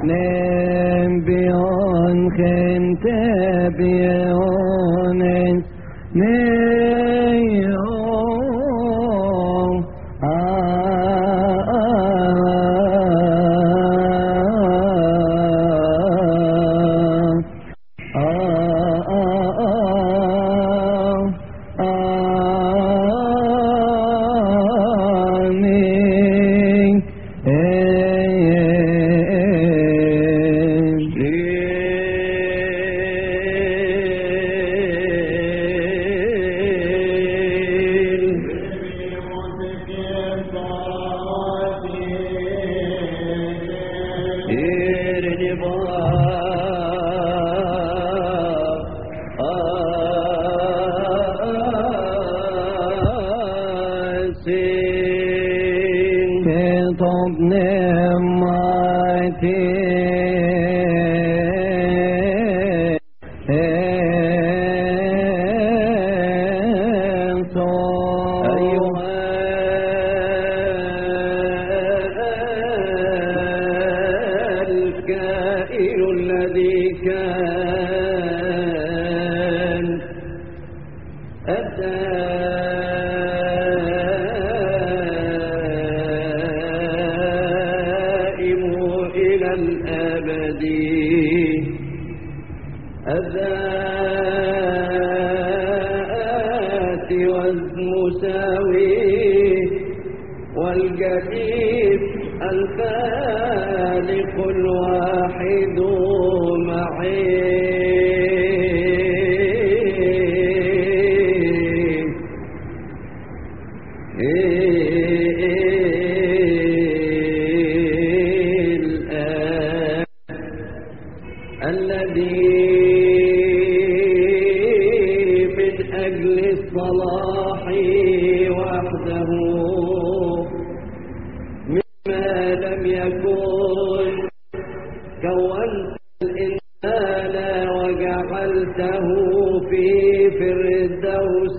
نبيون خنت بيون نيون والجديد الخالق الواحد معي الذي من أجل الصلاح وحده مما لم يكن كونت الإنسان وجعلته في فردوس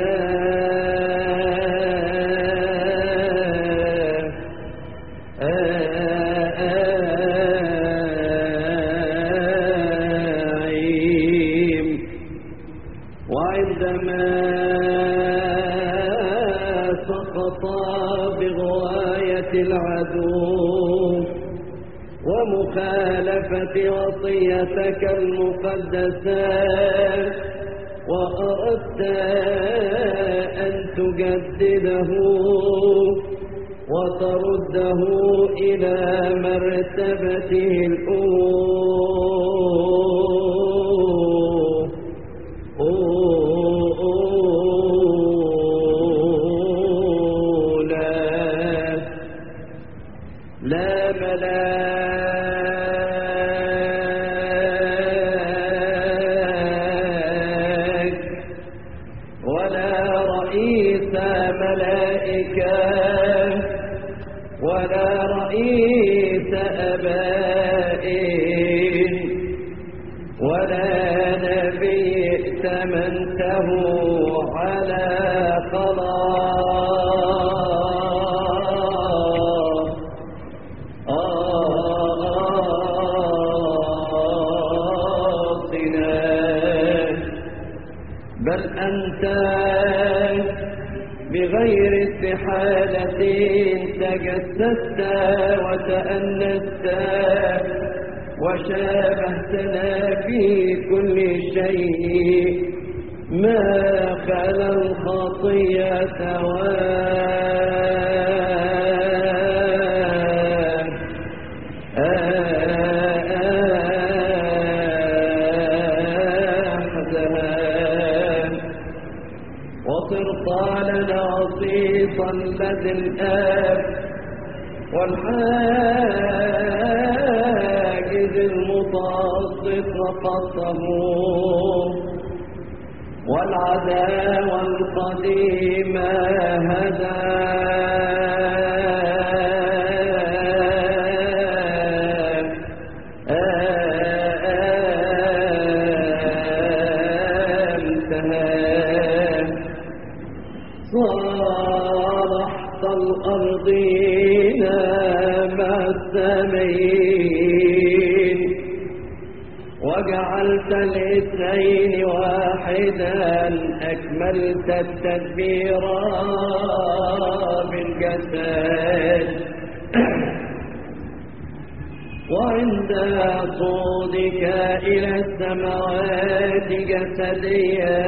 النعيم. وعندما سقط بغواية العدو ومخالفة وصيتك المقدسة وأردت أن تجدده وترده إلى مرتبته الأولى لا ملاك ولا رئيس ملائكة ولا رئيس أباء ولا نبي ائتمنته على خلاصنا، بل أنت بغير استحالة تجسست وتأنست وشابهتنا في كل شيء ما خلا الخطيئة وصرت لنا وصيصا لدى الآب والحاجز المتوسط وقصه والعداوة القديمة هدى صالحت الأرضين مع السمين وجعلت الاثنين واحدا أكملت التدبير بالجسد وعند صعودك إلى السماوات جسديا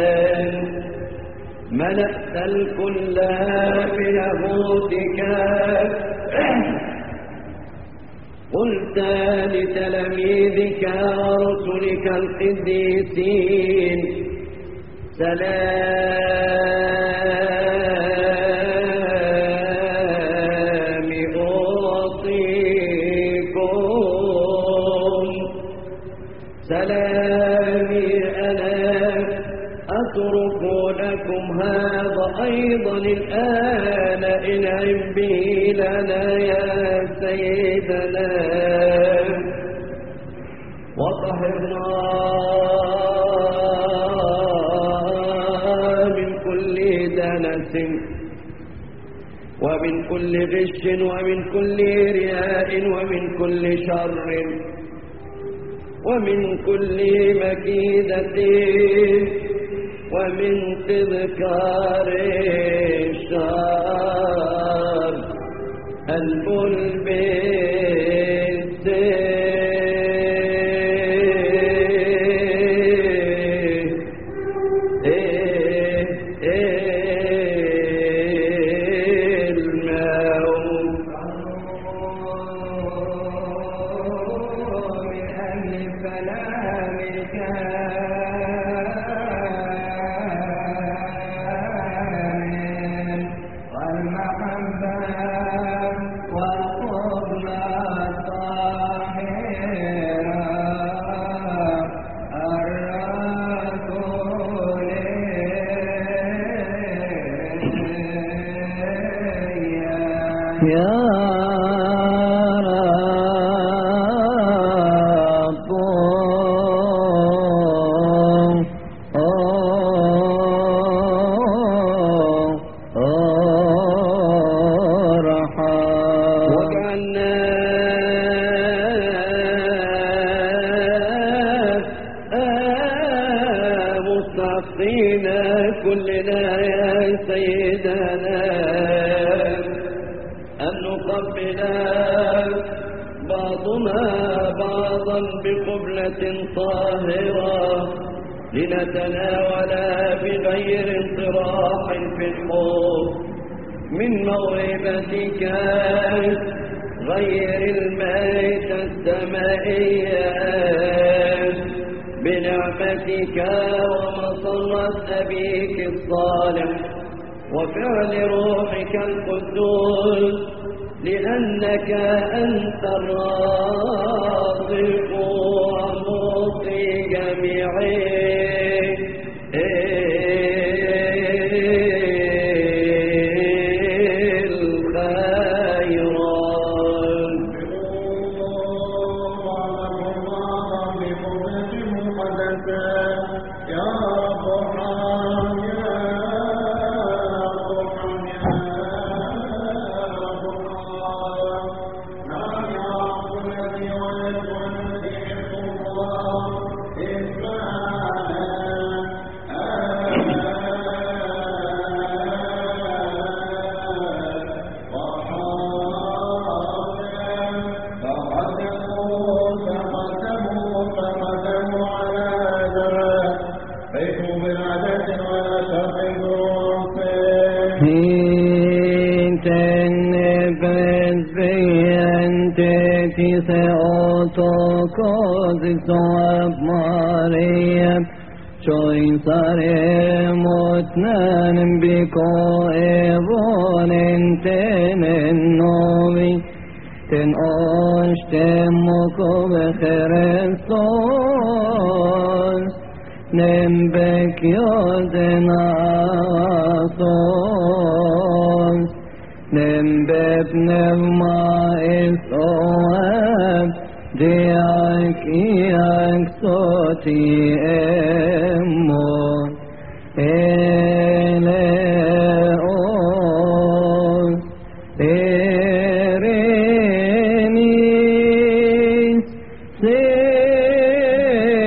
ملأت الكل بلاهوتك قلت لتلاميذك ورسلك القديسين سلام أعطيكم سلامي أنا أترك لكم هذا أيضا الآن انعم به لنا يا سيدنا وطهرنا من كل دنس ومن كل غش ومن كل رياء ومن كل شر ومن كل مكيدة ومن تذكار الشر الملبس يا رب ارحم وجعلنا مستحقين كلنا يا سيدنا أن نقبل بعضنا بعضا بقبلة طاهرة لنتناول بغير انطراح في الحب من موهبتك غير الميت السمائية بنعمتك ومصرة أبيك الصالح وفعل روحك القدوس لأنك أنت الرازق ومعطي جميع se autocosisto ab Maria Choin saremot nanem biko evonen tenen novi ten oshtemo Christos nem bekyoden asos nem bepnevma esoab diak iak soti emmo eleos erenis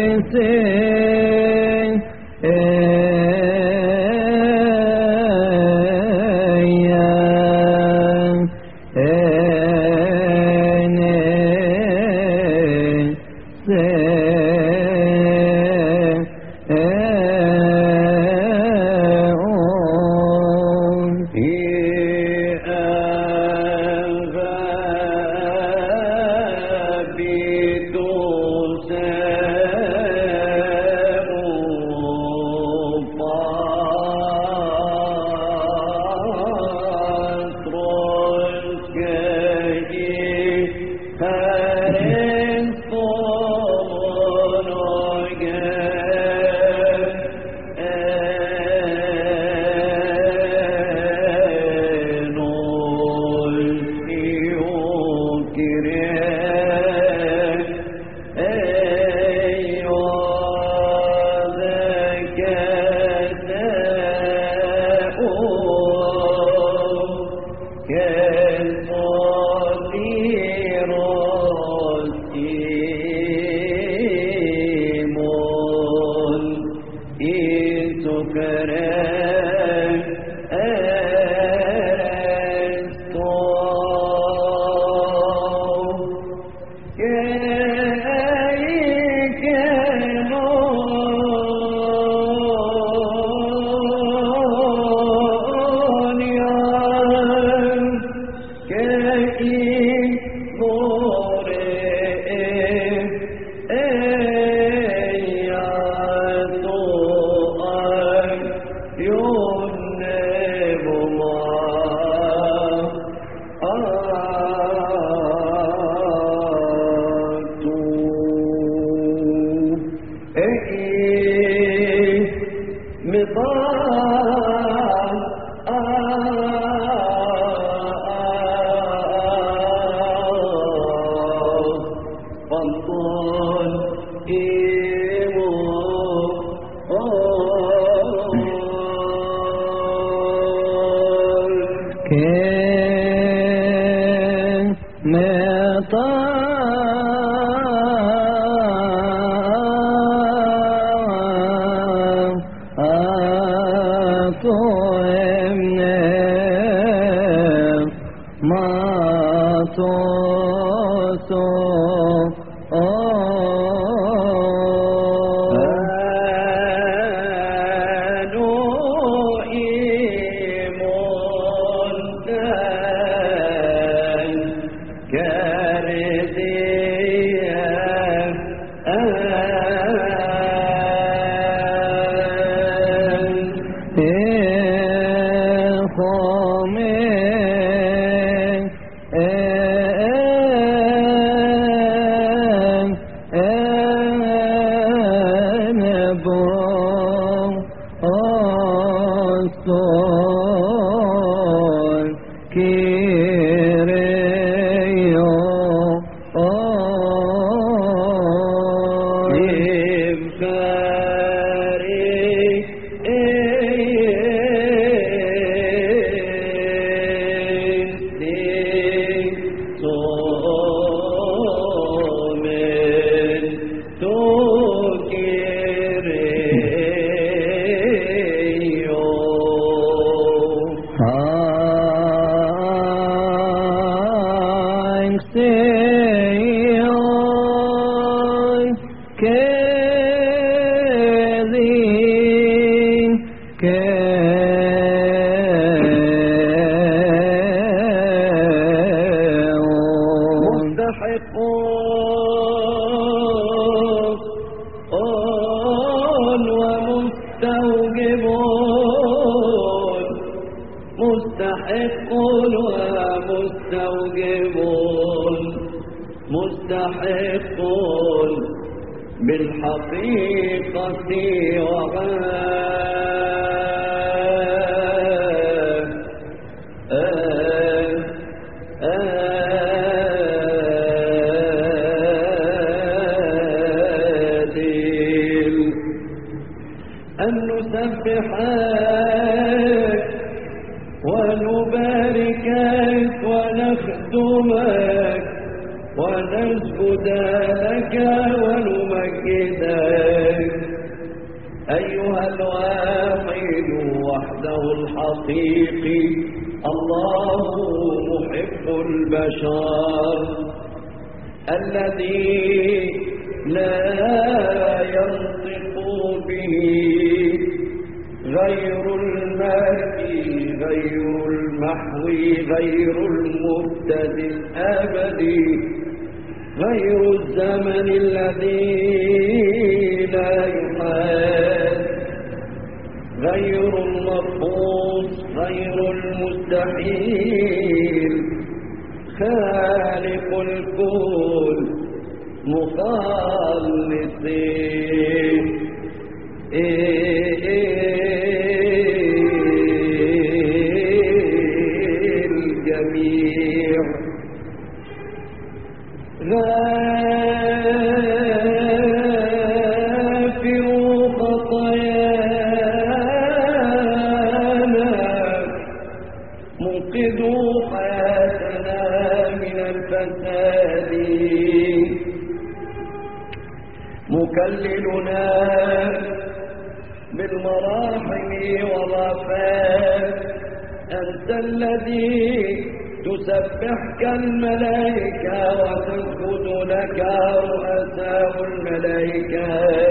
تسبحك الملائكة وتسجد لك رؤساء الملائكة.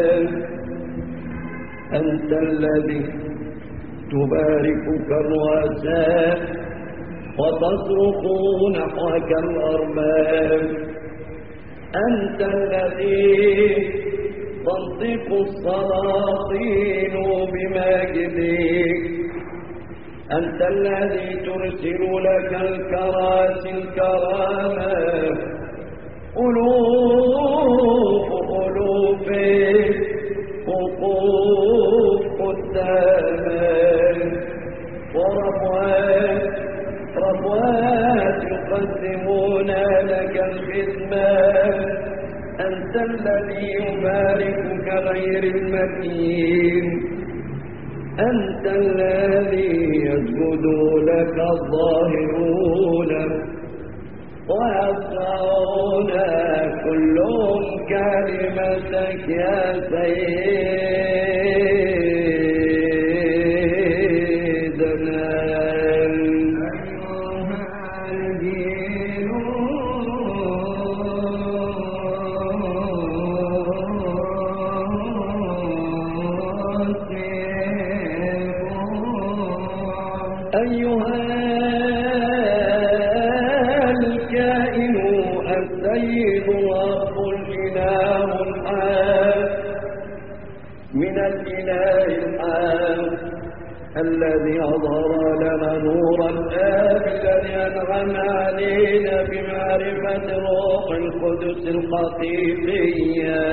أنت الذي تباركك الرؤساء وتصرخ نحوك الأرباب. أنت الذي تنطق السلاطين بمجدك. أنت الذي ترسل لك الكراسي الكرامة. ألوف وقوف قدامك، وربوات يقدمون لك الخدمة. أنت الذي يباركك غير المكين. أنت الذي يسجد لك الظاهرون ويصنعون كلهم كلمتك يا سيدنا. أيها الكائن السيد رب الإله الحاد من الإله الحاد الذي أظهر لنا نور الآب الذي أنعم علينا بمعرفة روح القدس الحقيقية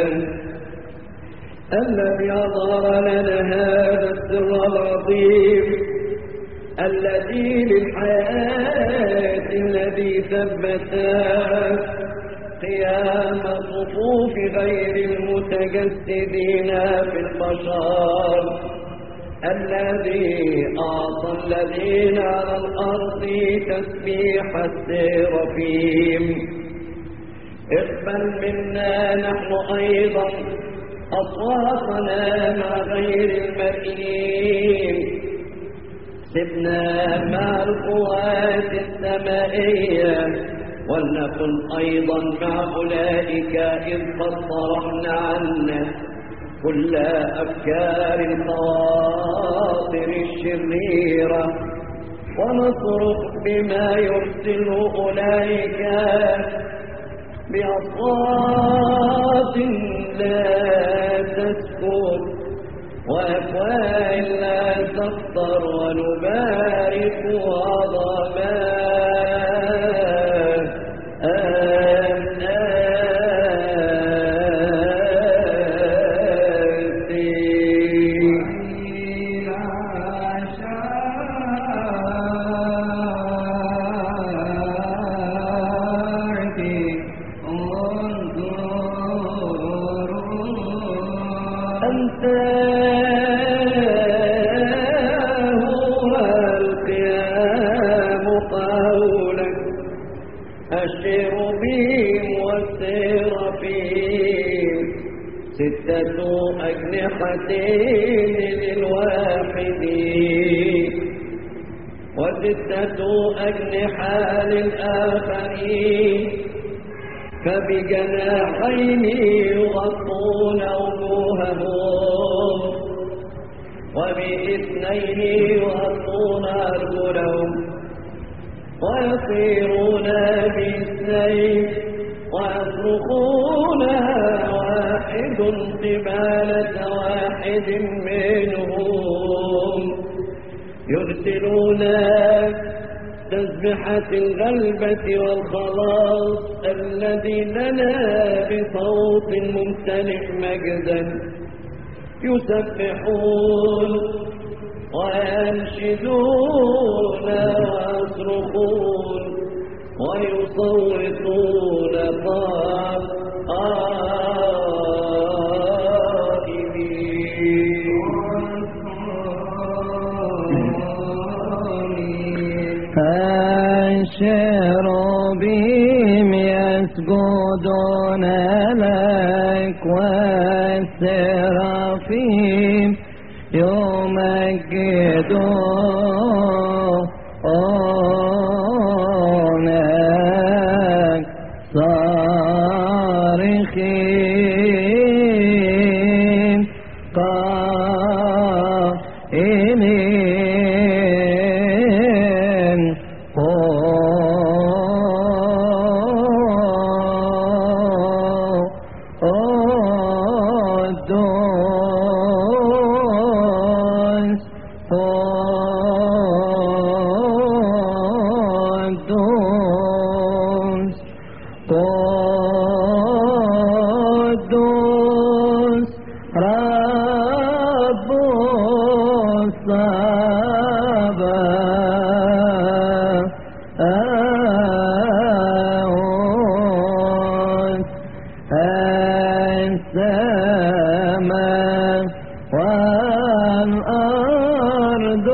الذي أظهر لنا هذا السر العظيم الذي للحياة الذي ثبتا قيام صفوف غير المتجسدين في البشر الذي أعطى الذين على الأرض تسبيح السرافيم. اقبل منا نحن أيضا أصواتنا مع غير المرئيين. سبنا مع القوات السمائية ولنكن أيضا مع أولئك إذ قد طرحنا عنا كل أفكار الخواطر الشريرة ونصرخ بما يرسل أولئك بأصوات لا تسكت وأفواه لا تفطر ونبارك عظماء. أنت هو القيام قولك أشير بهم والسرافيم. 6 أجنحة للواحد و6 أجنحة للآخرين فبجناحين يغطون وجوههم وب2 يغطون أرجلهم ويطيرون ب2 ويصرخون واحد قبالة واحد منهم. يرسلون تسبحة الغلبة والخلاص الذي لنا بصوت ممتلئ مجدا. يسبحون وينشدون ويصرخون ويصوتون الشرابيم يسجدون لك والسرافيم يمجدون السماء والأرض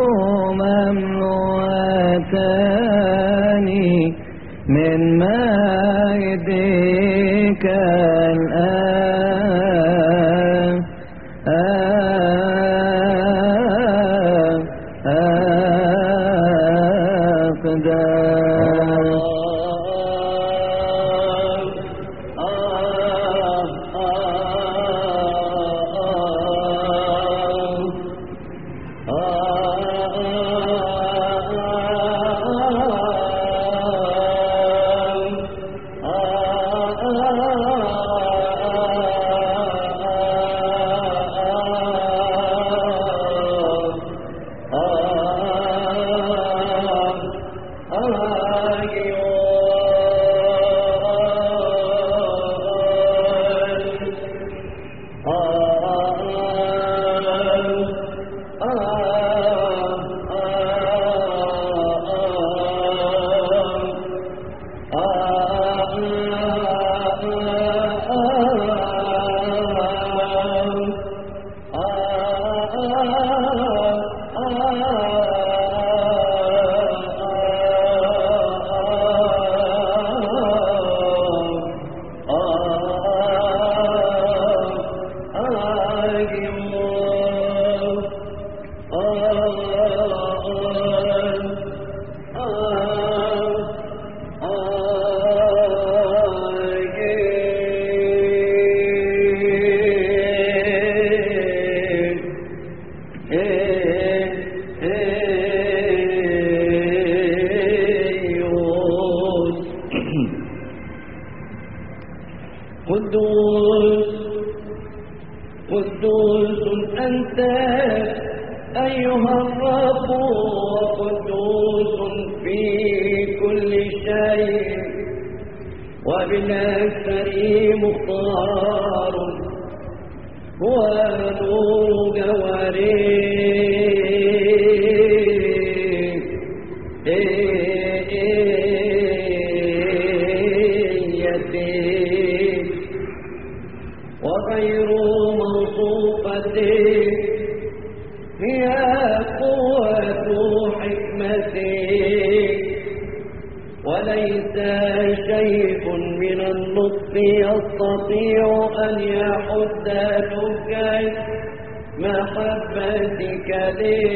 مملوءتان من مجدك قدوس قدوس أنت أيها الرب، وقدوس في كل شيء، وبالأكثر مختار ونور جواريته وغير موصوفته هي قوة حكمته، وليس شيء من اللطف يستطيع أن يحد لكي محبتك لي.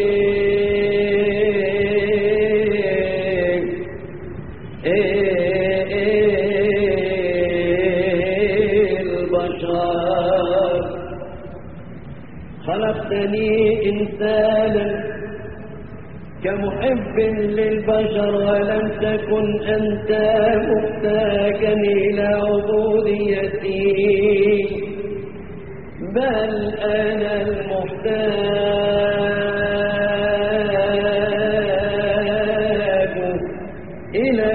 البشر خلقتني إنسانا كمحب للبشر، ولم تكن أنت محتاجا إلى عبوديتي، بل أنا المحتاج إلى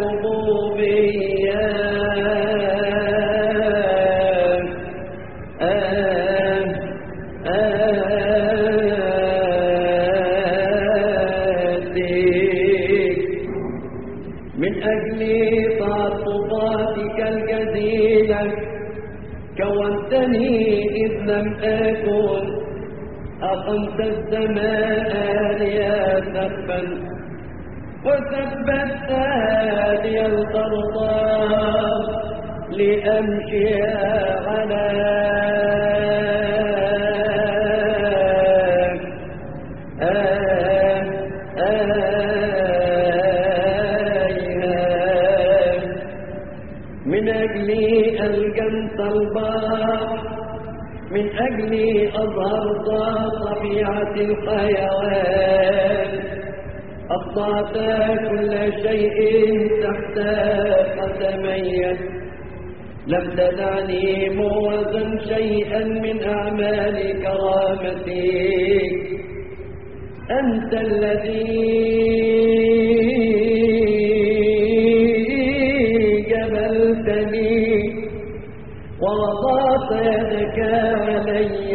من أجل تعطفاتك الجزيلة كونتني إذ لم أكن، أقمت السماء لي سقفا وثبت لي الأرض لأمشي على من أجلي ألجمت البحر، من أجلي أظهرت طبيعة الحيوان، أخضعت كل شيء تحت قدمي، لم تدعني موزا شيئا من أعمال كرامتي. أنت الذي ووضعت يدك علي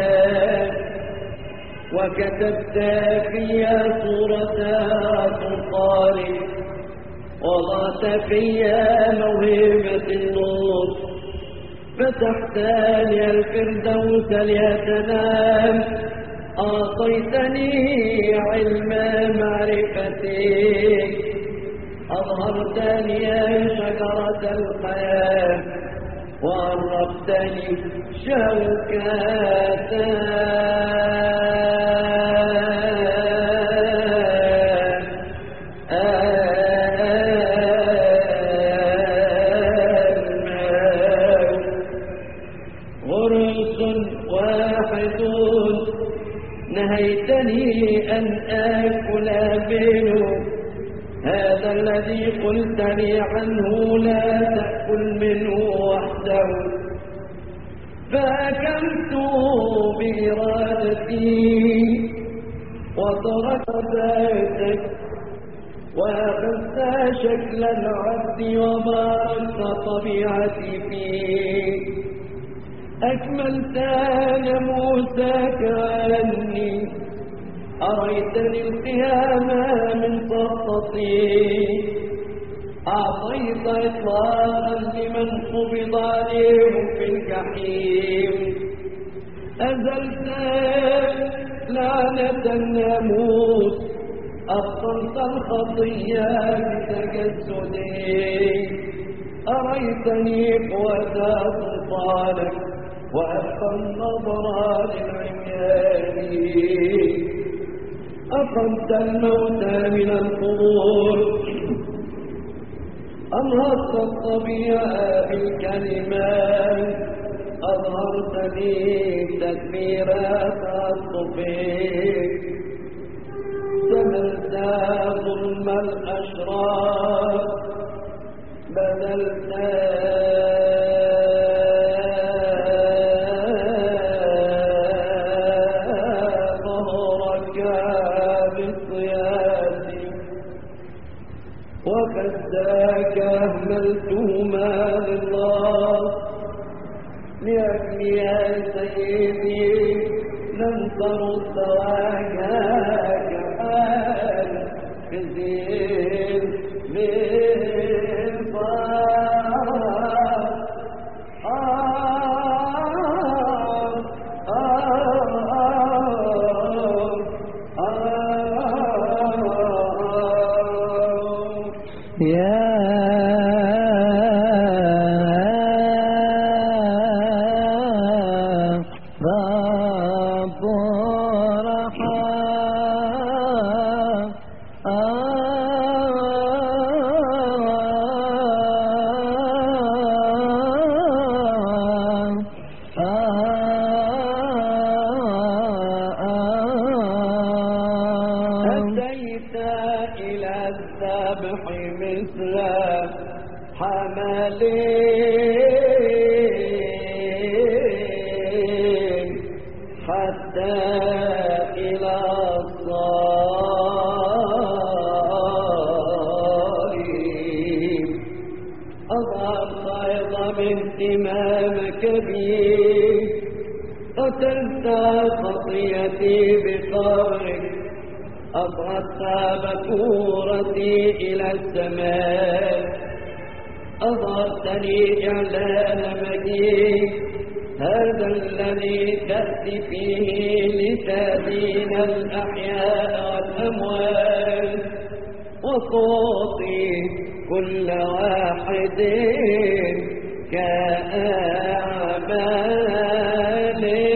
وكتبت في صورة سلطان، وضعت في موهبة النور، فتحت لي الفردوس ليتنام أعطيتني علم معرفتك أظهرتني شجرة الحياة وعرفتني غرس واحد نهيتني أن آكل منه هذا الذي قلت لي عنه لا تأكل منه وحده فأكلت بإرادتي وتركت ذاتك وأخذت شكل العبد وباركت طبيعتي فيه أكملت ناموسك عني أريتني القيام من سقطي أعطيت إطلاقا لمن قبض عليه في الجحيم أزلت لعنة الناموس أبطلت الخطية بتجسدي أريتني قوة سلطانك وأبقى النظر للعميان أقمت الموتى من القبور أنهضت الطبيعة بالكلمات أظهرت لي تدبيرات الطفيل سملت ظلم الأشرار بدلت وكذاك أهملتهما لله لأجل يا سيدي لم ترد وجهك حال بزين حملين حتى إلى الصالين أظهرت أيضا من اهتمامك بي قتلت خطيتي بقبرك أصعدت بكورتي إلى السماء أظهرتني إعلان مجيء هذا الذي تأتي فيه لتدين الأحياء والأموات وتعطي كل واحد كأعماله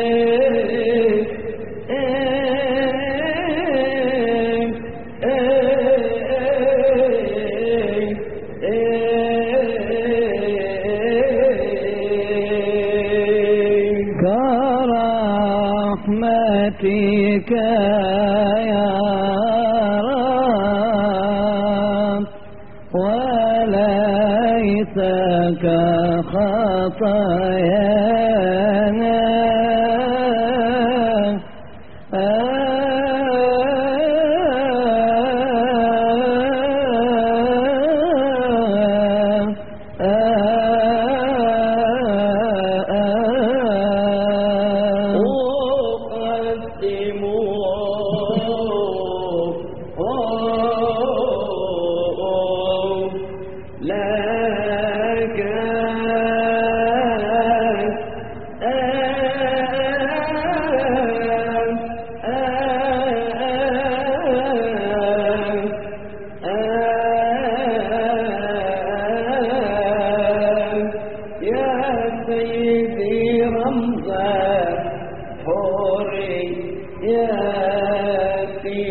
كرحمتك يا رب وليس كخطايانا لك سيدي رمز حريتي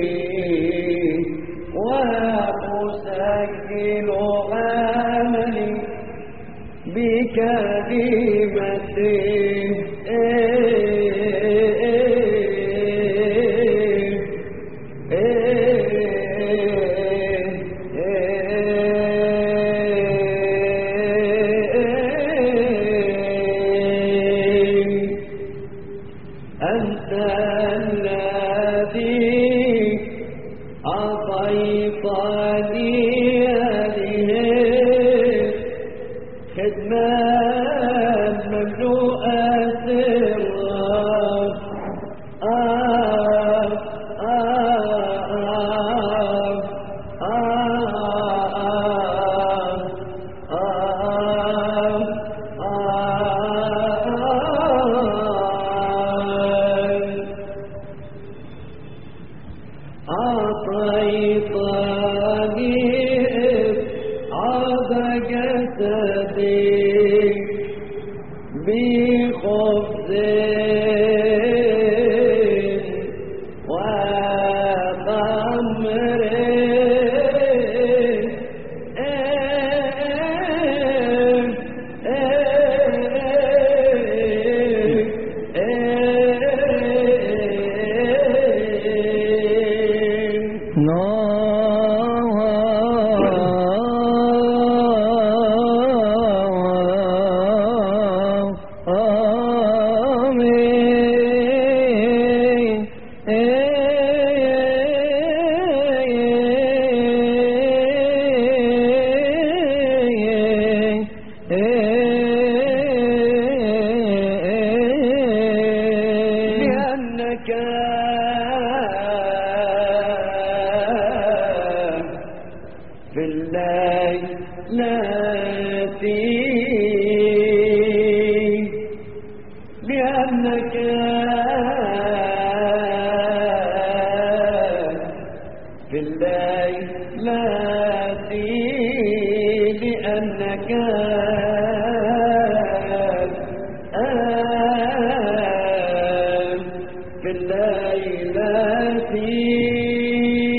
وأسجل عملي بكلمتي أنت الذي أعطيتني هذه خدمة مملوءة أعطيتني عاد جسدي بخبز وخمر لأنك في الليلة لأنك في الليلة لأنك في الليلة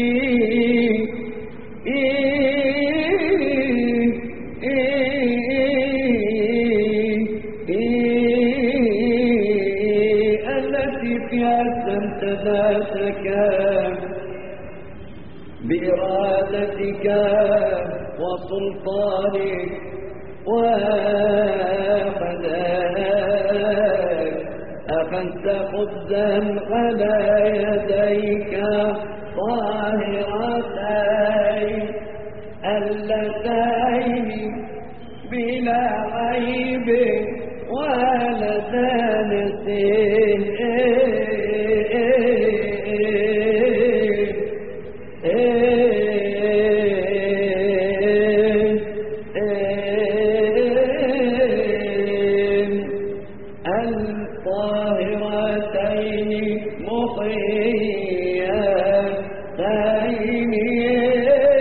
التي فيها أسلمت ذاتك بإرادتك وسلطانك وحدك أخذت خبزا على يديك طاهرتين اللتين بلا عيب ولا دنس الطاهرتين مخيتين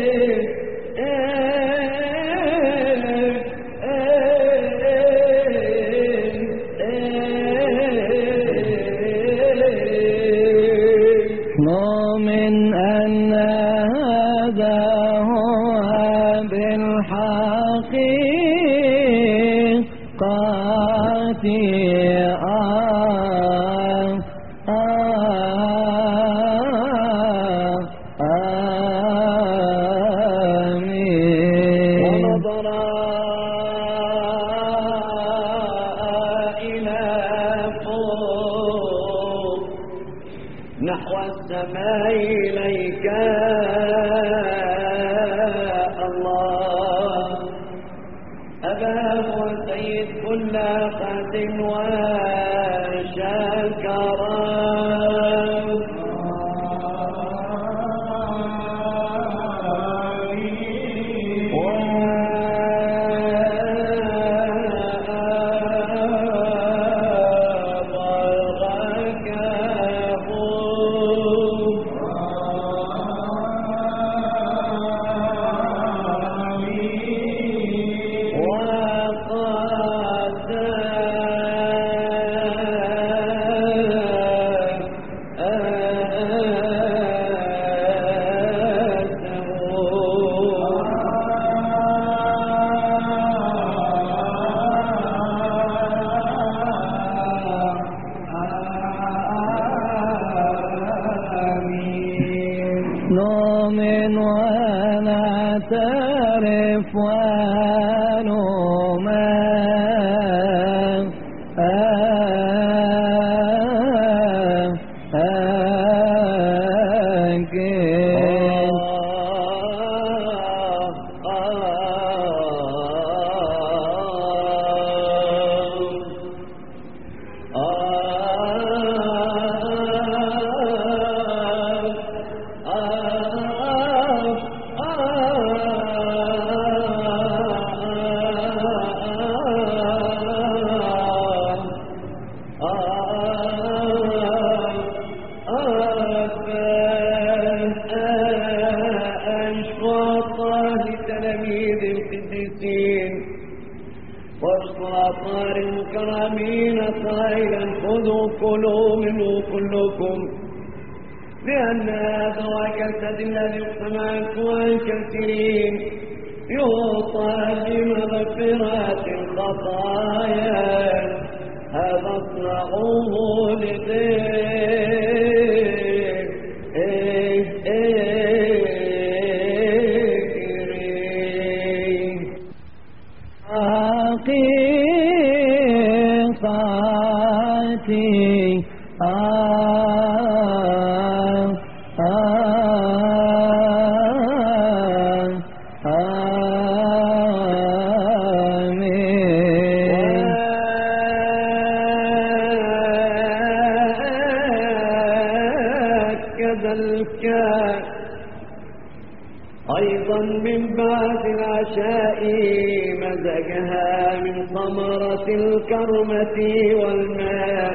مؤمن أن هذا هو بالحقيقة آمين. ونظر إلى فوق نحو السماء إليك الله أباه وسيد كل أخذ وشكرا وقد نؤمن ونعترف ونؤمن والصلاطار المكرمين قائلا خذوا كلوا منه كلكم لأن هذا كالسد الذي اقتمع عن كثيرين يعطى لمغفرات الخطايا هذا اصنعوه أيضا من بعد العشاء مزجها من ثمرة الكرمة والماء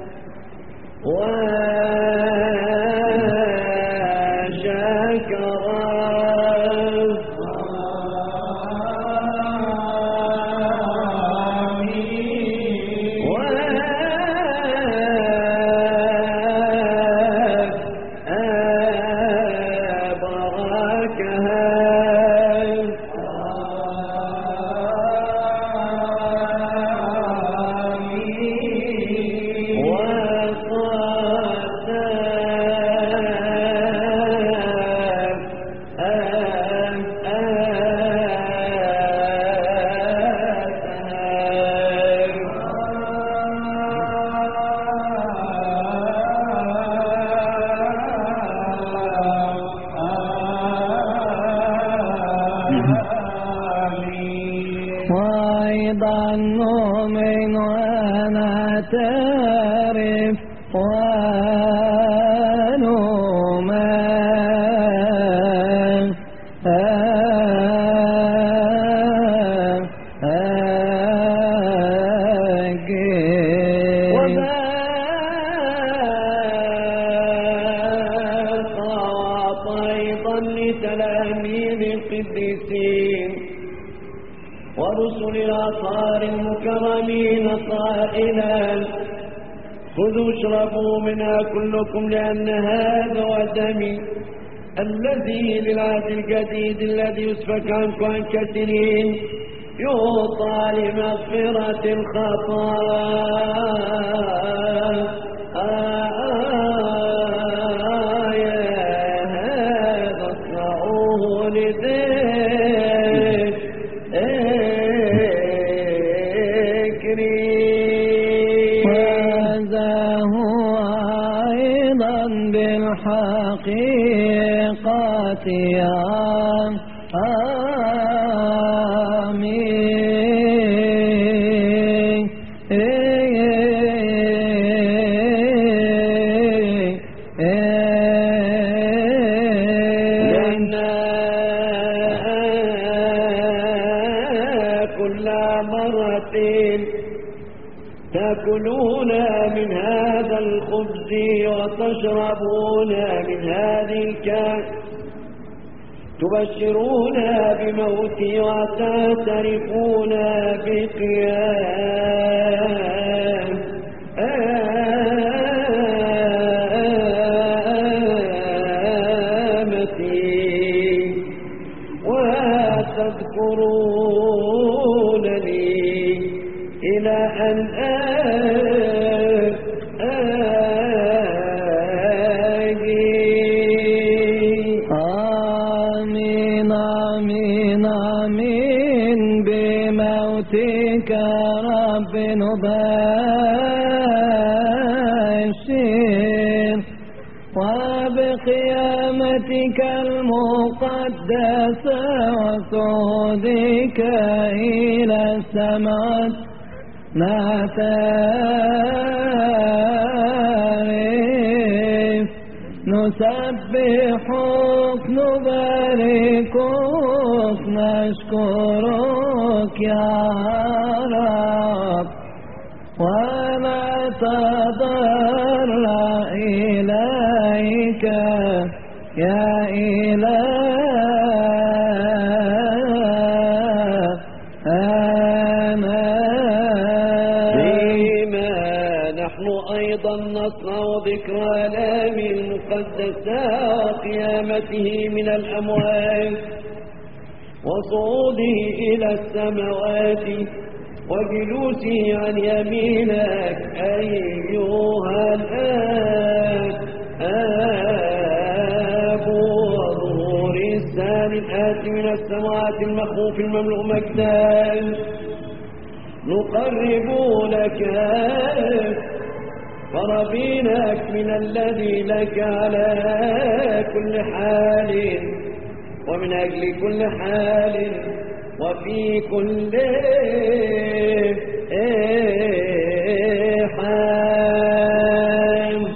وأيضا نؤمن ونعترف ونؤمن أيضا لتلاميذ القديسين ورسل الأطهار المكرمين قائلا خذوا اشربوا منها كلكم لأن هذا هو دمي الذي للعهد الجديد الذي يسفك عنكم عن كثيرين يعطى لمغفرة الخطايا هذا اصنعوه بالحقيقة آمين لأن كل مرة تأكلون من هذا الخبز وتشربون من هذه الكأس تبشرون بموتي وتعترفون بقيامتي وتذكرونني إلى أن آجي رب نبشر وبقيامتك المقدسة وصعودك إلى السماء نعترف نسبحك نباركك نشكرك يا رب ونتضرع إليك يا إلهنا فيما نحن أيضا نصنع ذكرى آلامه المقدسة وقيامته من الأموات وصعوده إلى السماوات وجلوسه عن يمينك أيها الآب وظهور الثاني الآتي من السماوات المخوف المملوء مجدا نقرب لك قرابينك من الذي لك على كل حال ومن أجل كل حال وفي كل حال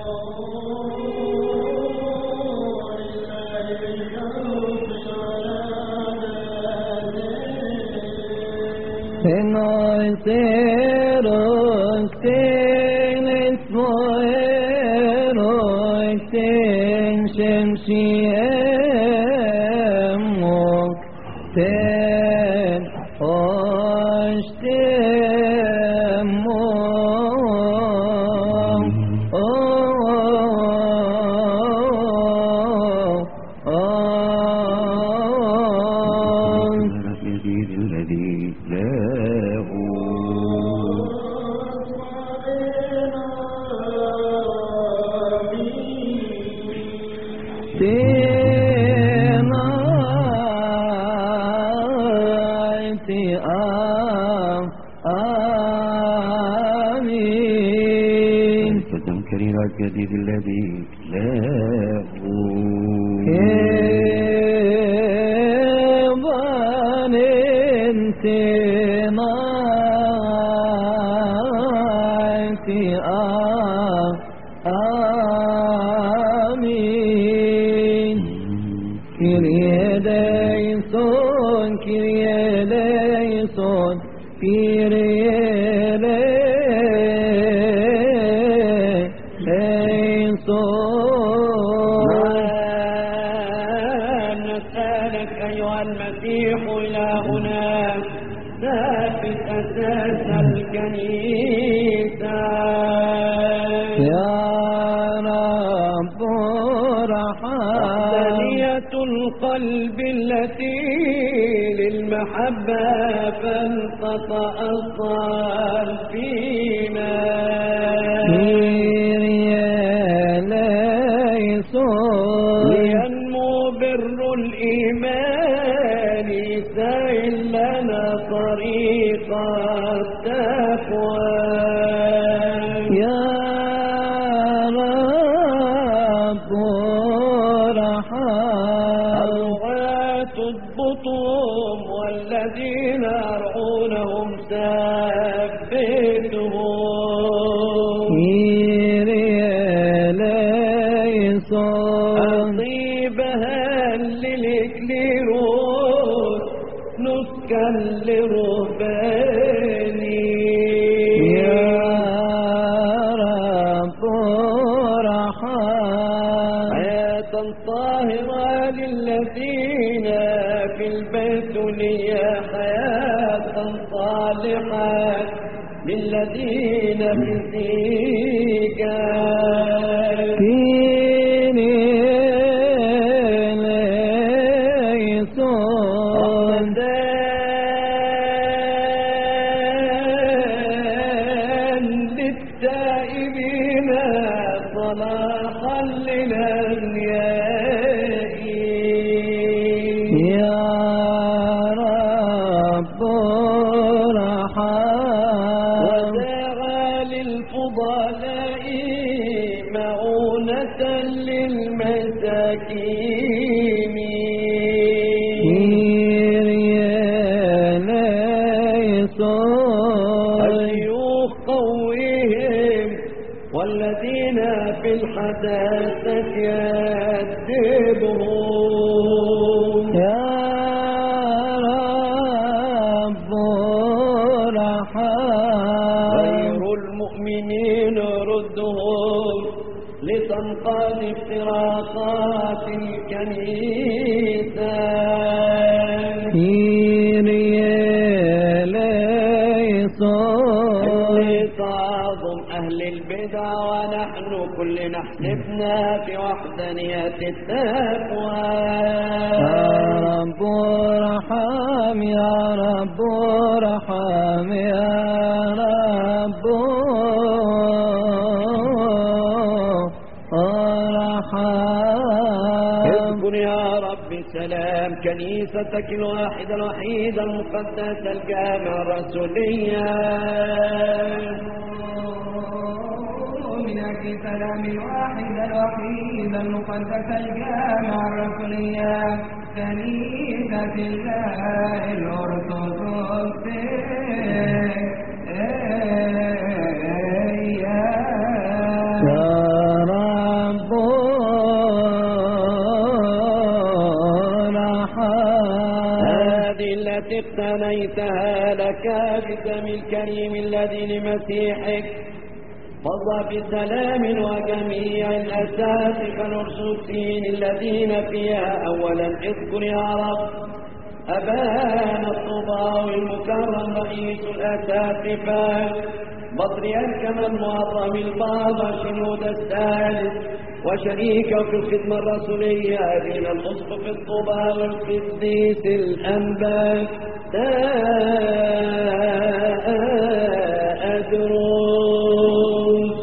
الجديد الذي له كيبان انتنايتي آمين كيريا ليسون كيريا ليسون كيريا نسألك أيها المسيح إلهنا ثابت أساس الكنيسة يا رب وحدانية القلب التي للمحبة فلتتأصل فينا لينمو بر الإيمان سهل لنا طريق التقوى يا رب الرعاة اضبطهم والذين يرعونهم ثبتهم أطيبها للإكليروس نسكا لرهباني يا رب حياة طاهرة للذين في البتولية حياة صالحة للذين في الزيجات للتائبين صلاحا للأنبياء يا رب وداعى للفضلاء معونة للمساكين الشيوخ قويهم والذين في الحداثة يأدبهم يا رب رحم غير المؤمنين ردهم لتنقض افتراقات الكنيسة تعظم أهل البدع ونحن كلنا حسبنا في وحدانية التقوى يا رب ارحم يا رب ارحم يا رب ارحم اذكر يا رب سلام كنيستك الواحدة الوحيدة المقدسة الجامعة الرسولية من أجل سلام الواحدة الوحيدة المقدسة الجامعة الرسولية كنيسة الله الأرثوذكسية يا رب هذه التي اقتنيتها لك بدم الكريم الذي لمسيحك فضى بسلام وجميع الأساتذة الأرثوذكسيين الذين فيها أولا اذكر يا رب أبانا الطباوي المكرم رئيس الأساتذة بطريرك المعظم البابا شنود الثالث وشريكه في الخدمة الرسولية أبينا الأسقف الطباوي القديس الأنبا أدروس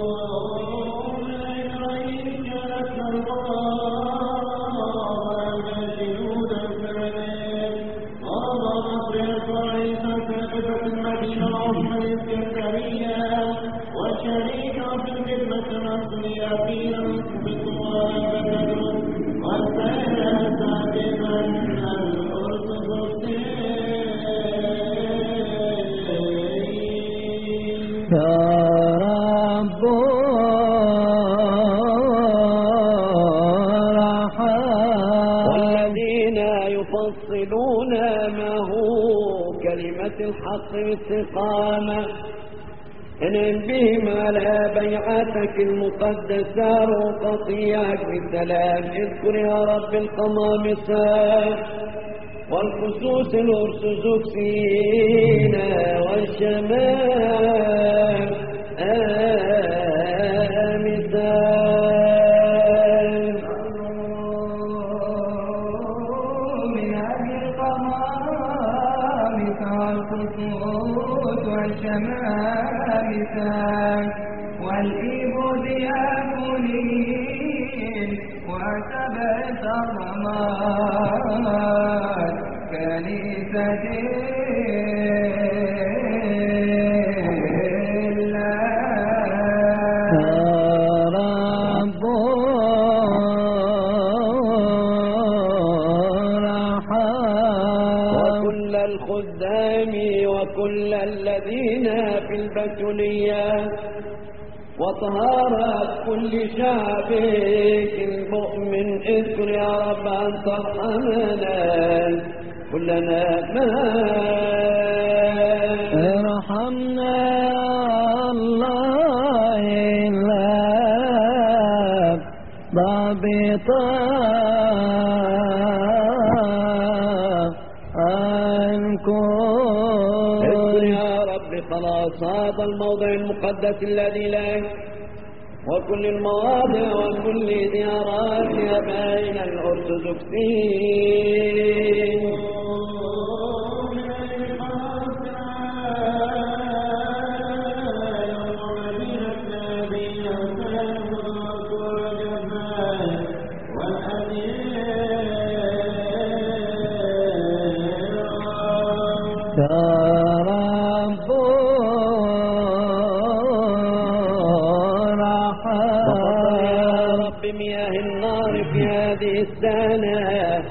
يفصلون ما هو كلمة الحق والاستقامة انعم بهم على بيعتك المقدسة وقطيعك بالسلام اذكر يا رب القمامسة والخصوص الأرثوذكسيين والشمال والإبود يأكلين وسبت الرماد كنيسة الله رب وكل الخدام وكل الذين في البتولية وطهارة كل شعبك المؤمن اذكر يا رب أن ترحمنا كلنا ارحمنا الله إلا ضابطا اذكر يا رب خلاص هذا الموضع المقدس الذي له وكل المواضع وكل ديارات بين الأرثوذكسيين يا رب السنة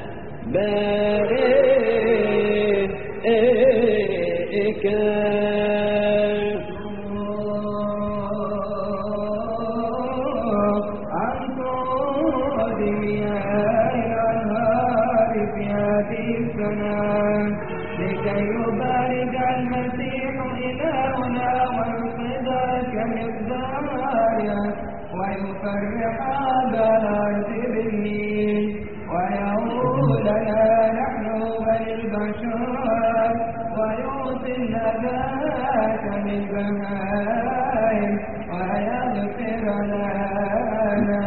لكي يبارك المسيح إلهنا ويقضاك مقدارا ويفرح بالعز بالنيل ويقولنا نحن بني البشر ويعطي النبات من بهائم ويغفر لنا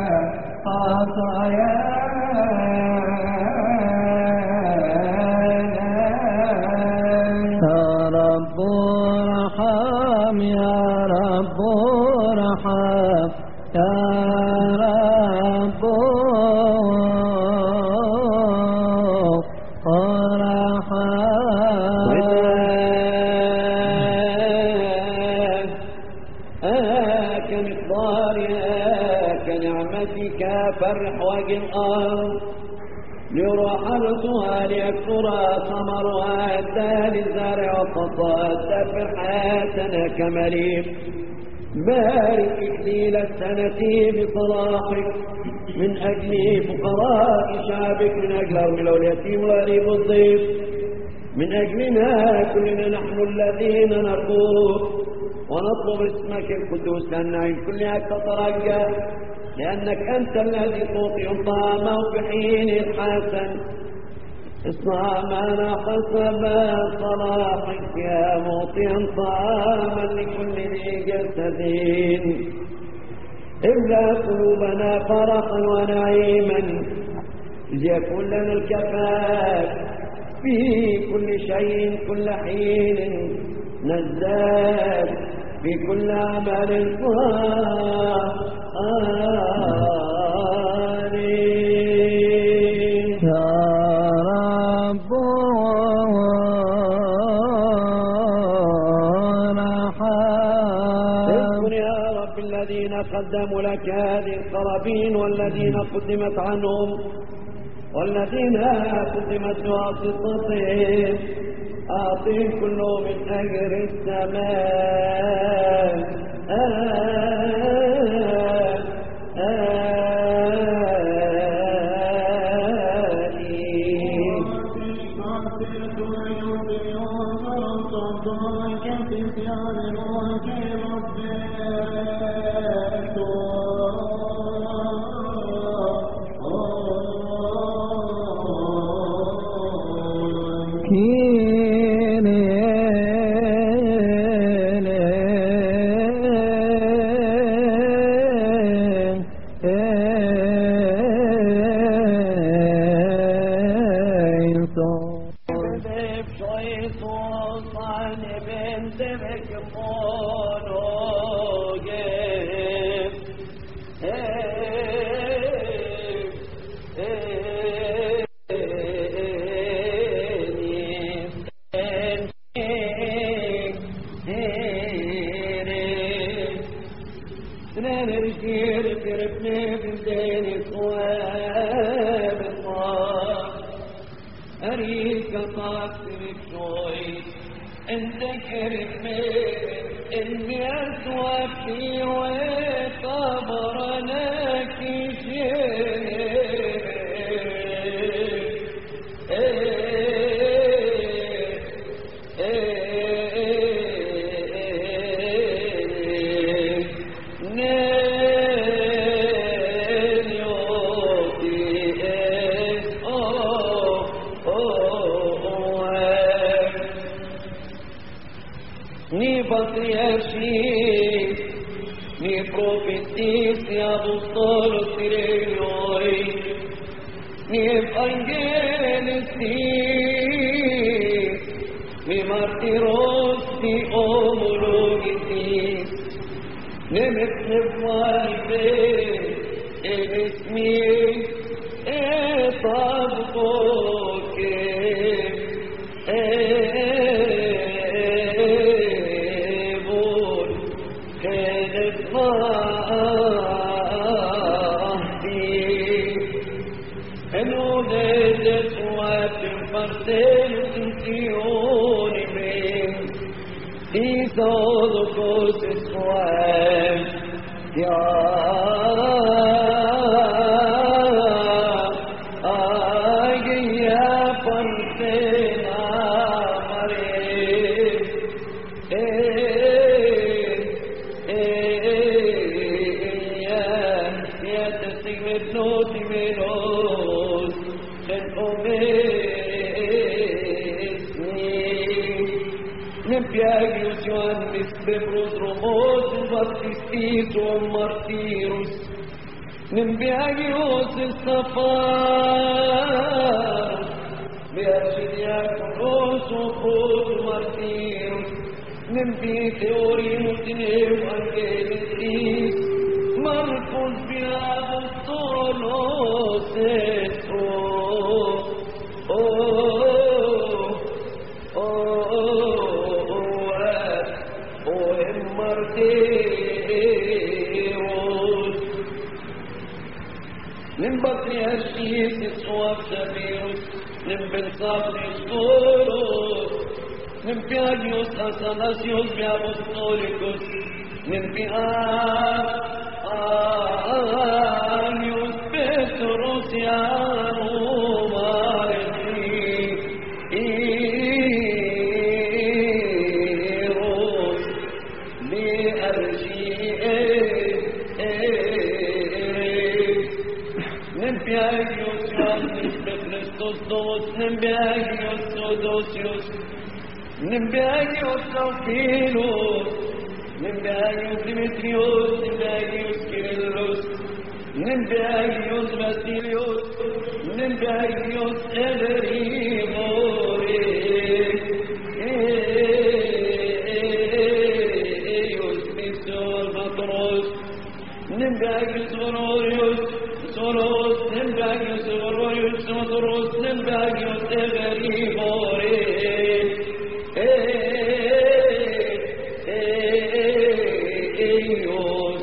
فرح وجه الأرض ليروح أرضها ليكثر ثمرها الدال الزارع وقصاد فرحاتنا كمليم بارك إكليل السنة بصلاحك من أجل فقراء شعبك من أجل أرمل واليتيم والغريب والضيف من أجلنا كلنا نحن الذين نرجوك ونطلب اسمك القدوس أن نعين كلها تترجى لأنك أنت الذي تعطي طعامه في حين الحسن اصنع معنا حسب صلاحك يا معطيا طعاما لكل ذي جسد املأ قلوبنا فرحا ونعيما ليكون لنا الكفاف في كل شيء كل حين نزداد في كل عمل صالح يا رب اذكر يا رب الذين قدموا لك هذه القرابين والذين قدمت عنهم والذين قدمت بواسطتهم أعطهم كله من أجر السماء Theotokos Israel, Ya Agya Pantena Nempiagius Ioannis Petrus Romos Baptistis o Martirus Nempiagius Estafar Bearcidiaconos o Prus Martirus Nempi Theorimus in Evangelistis Marcus Apostolos et Patriarchis of Severus, Nimbensabris Toros, Nimpiagius Athanasius Apostolicus, Nimpiagius Petrus Ianum Aregiros, Nempiagius Ioannis Christos Dos, Nempiagius Theodosius, Nempiagius Theophilus, Nempiagius Demetrius, Nempiagius Kyrillus, Nempiagius Basilius, Nempiagius Everimoris, Eius Pistor Matros, Nempiagius Honorius, Soros, Nempiagius Honorius, Soros, Nempiagius Everimoris, Eius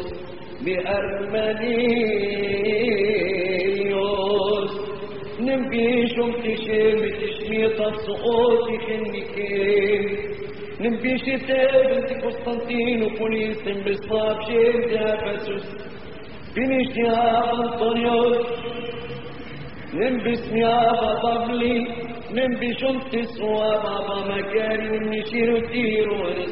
Bearmenius, Nembishum Tishem Tishmita Suoti Chennikim, Nembishitev Constantinopolis, Nembistab Shem Ephesus, Finishniab Antonios, Nembisniab Babli, Nembishum Tisua Baba Makari, Nishiru Tiro, and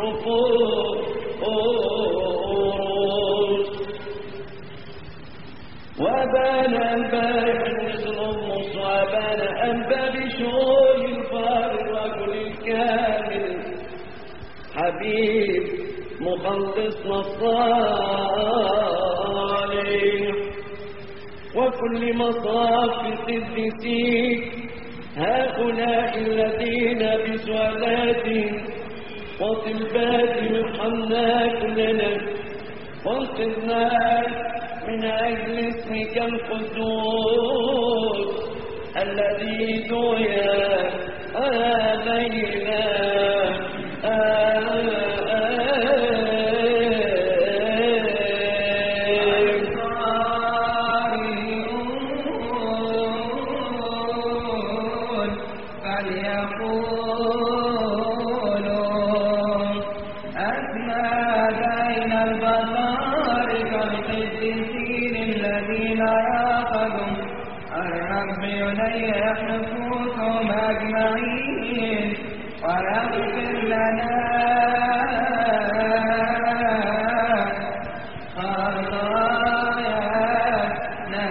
Stavropos. وابان أنباء مثل النص وابان أنباء بشوي الفار الرجل الكامل حبيب مخلصنا الصالح وكل مصاف قدسيك هؤلاء الذين بسؤالاتهم وطلبات الحناك لنا وانقذنا من أجل اسمك القدوس الذي دعي علينا يحفظهم أجمعين ويغفر لنا خطايانا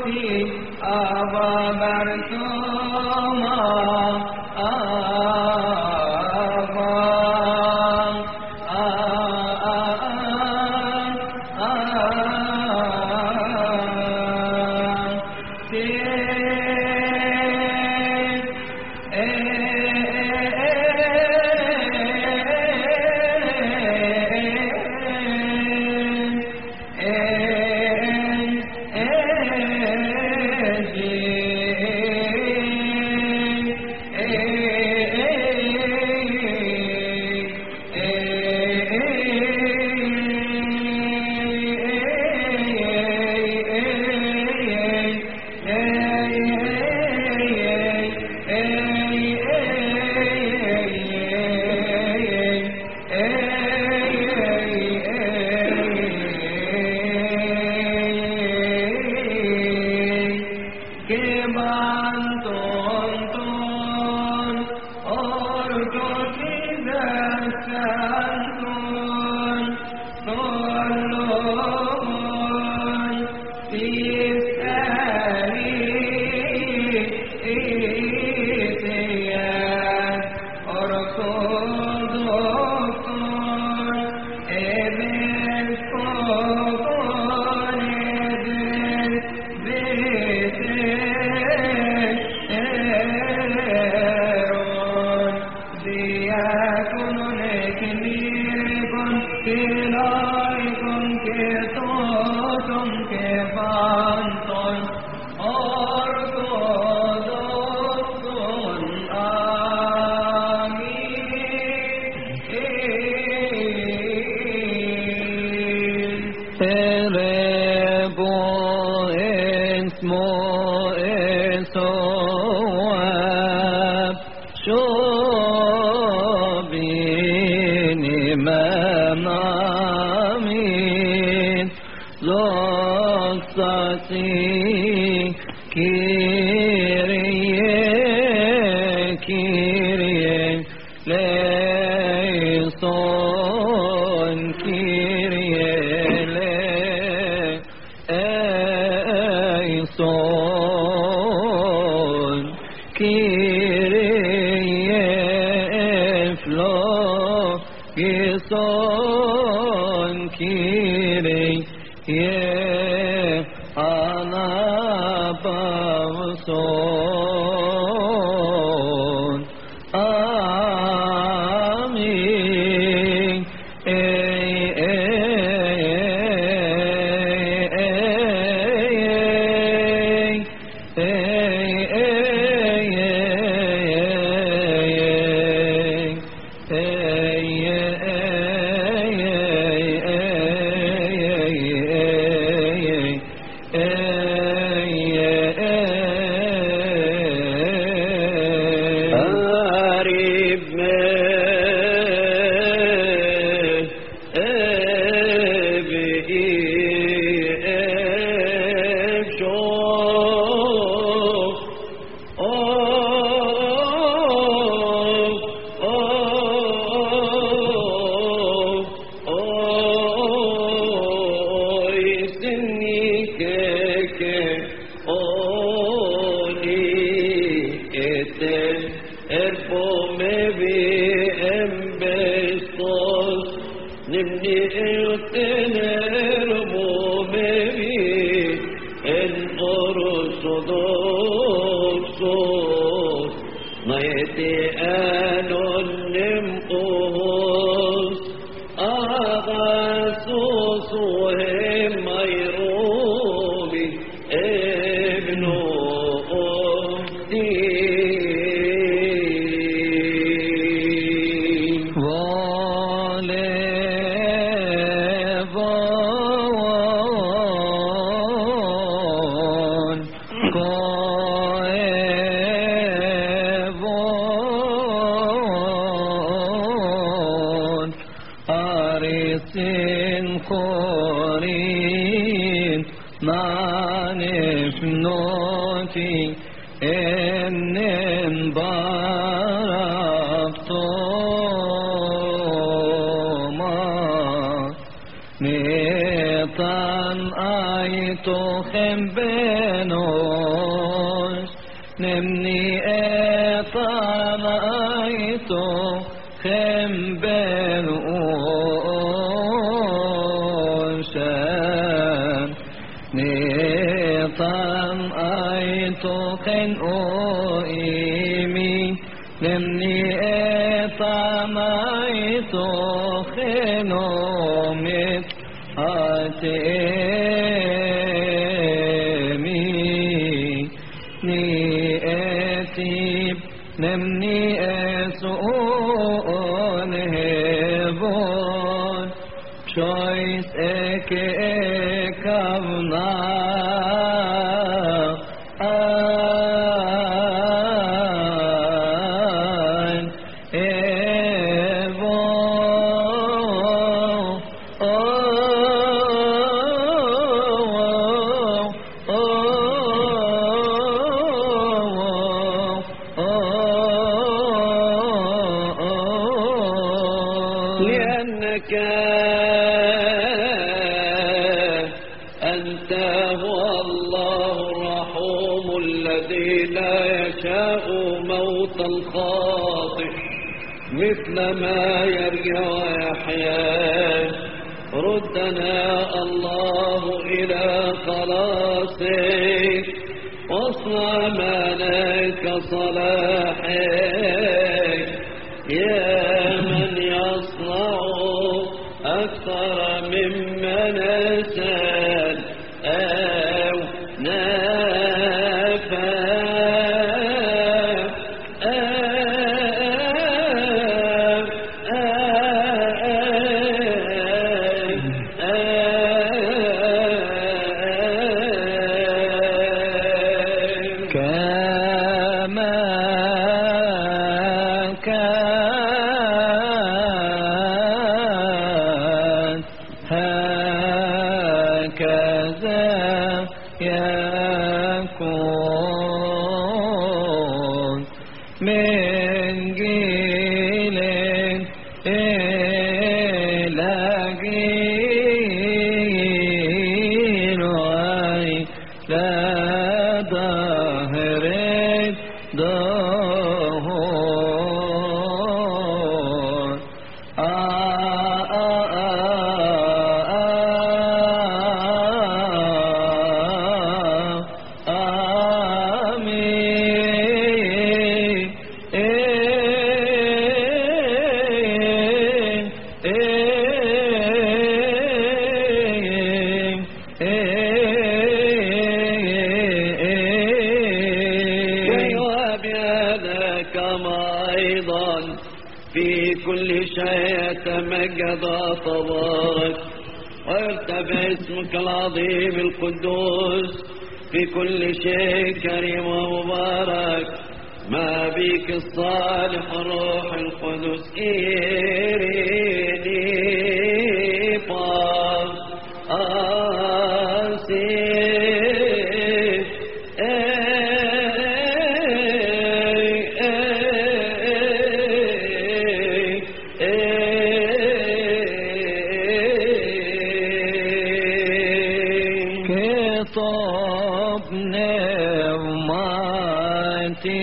Netan ay to khembe خنوش نمني اطلعيتو خنبر اوشان نطن ايتو خن اويمي نمني اطلعيتو خنومت اتيمي نيتيب نمني اسؤون هبون شويس اكابنا لأنك أنت هو الله الرحوم الذي لا يشاء موت الخاطئ مثل ما يرجع ويحيا ردنا الله إلى خلاصك واصنع مالك صلاحك يا من يصنع أكثر مما نسأل أو هكذا يكون من جيل إلى جيل وإلى دهر الدهور كما أيضا في كل شيء يتمجد تبارك ويرتفع اسمك العظيم القدوس في كل شيء كريم ومبارك ما بك الصالح الروح القدس إيريني باس طب نعمتي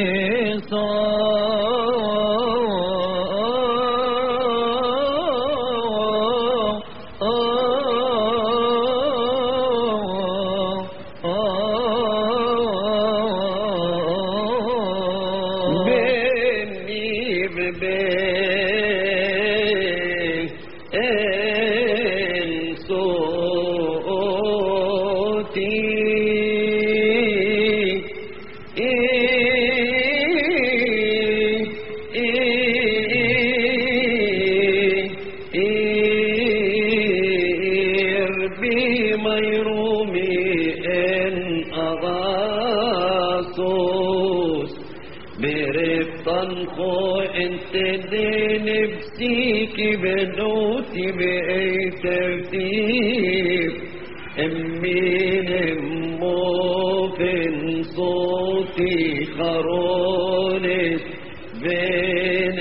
خو انت دين بسيك بنوتي بأي ترتيب امين امو فين صوتي خرونت بين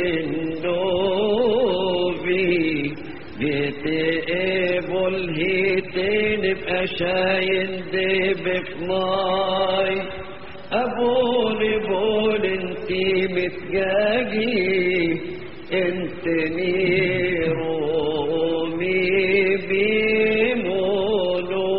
النوبي بتقبل هيتين بأشاين دي بفن ماي أبولي بول انتي متجاجي انت نيرومي بيمولو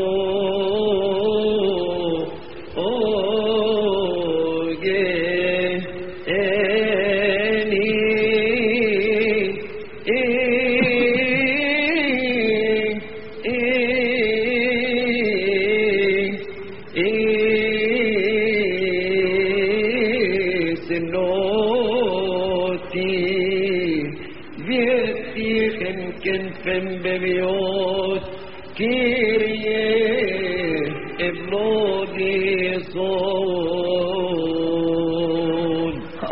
ببيوت كيريه ابلودي صون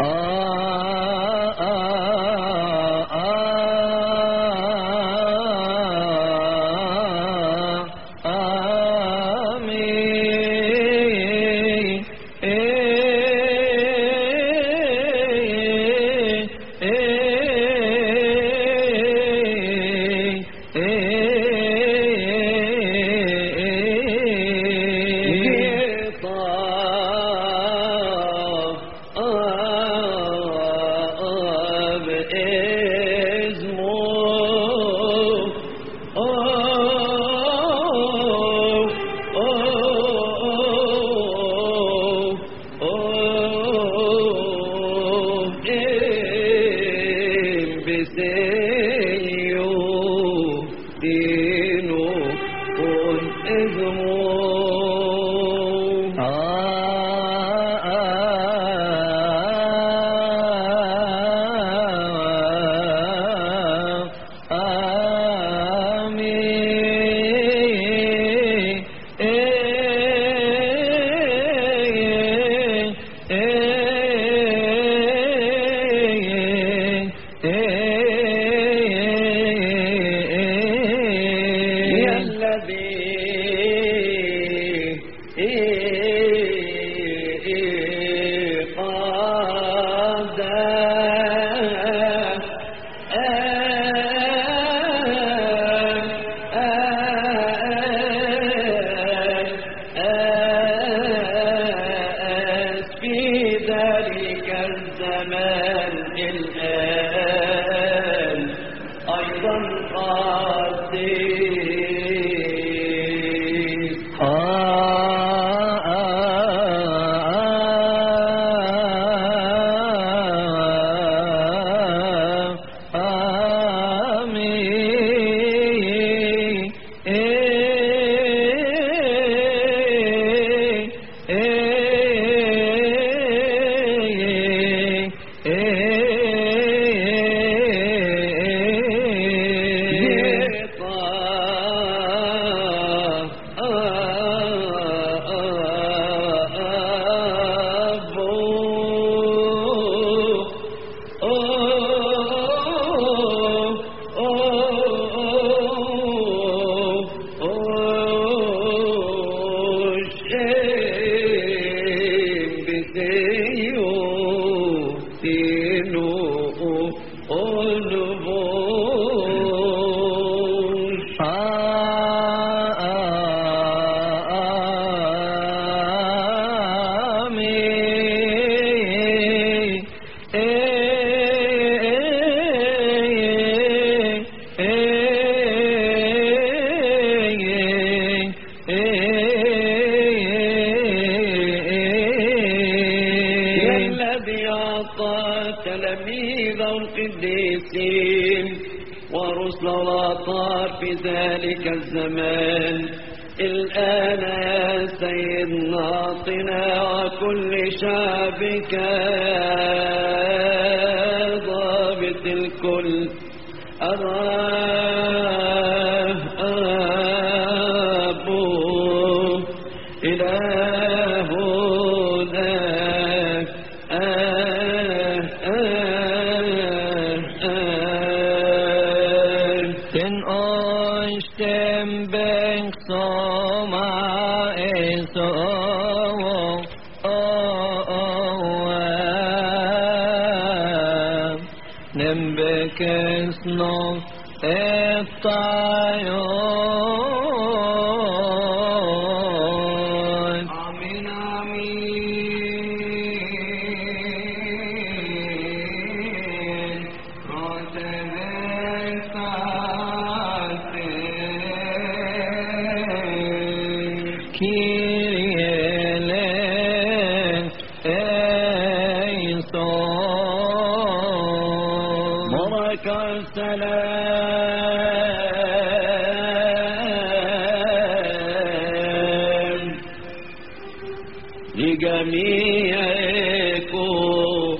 ورسل الأطهار في ذلك الزمان. الآن يا سيدنا أعطنا وكل شعبك يا ضابط الكل الرب إلهنا Kesno etayon. آمين روتبين ساتين كيريالين ايصون بركة السلام لجميعكم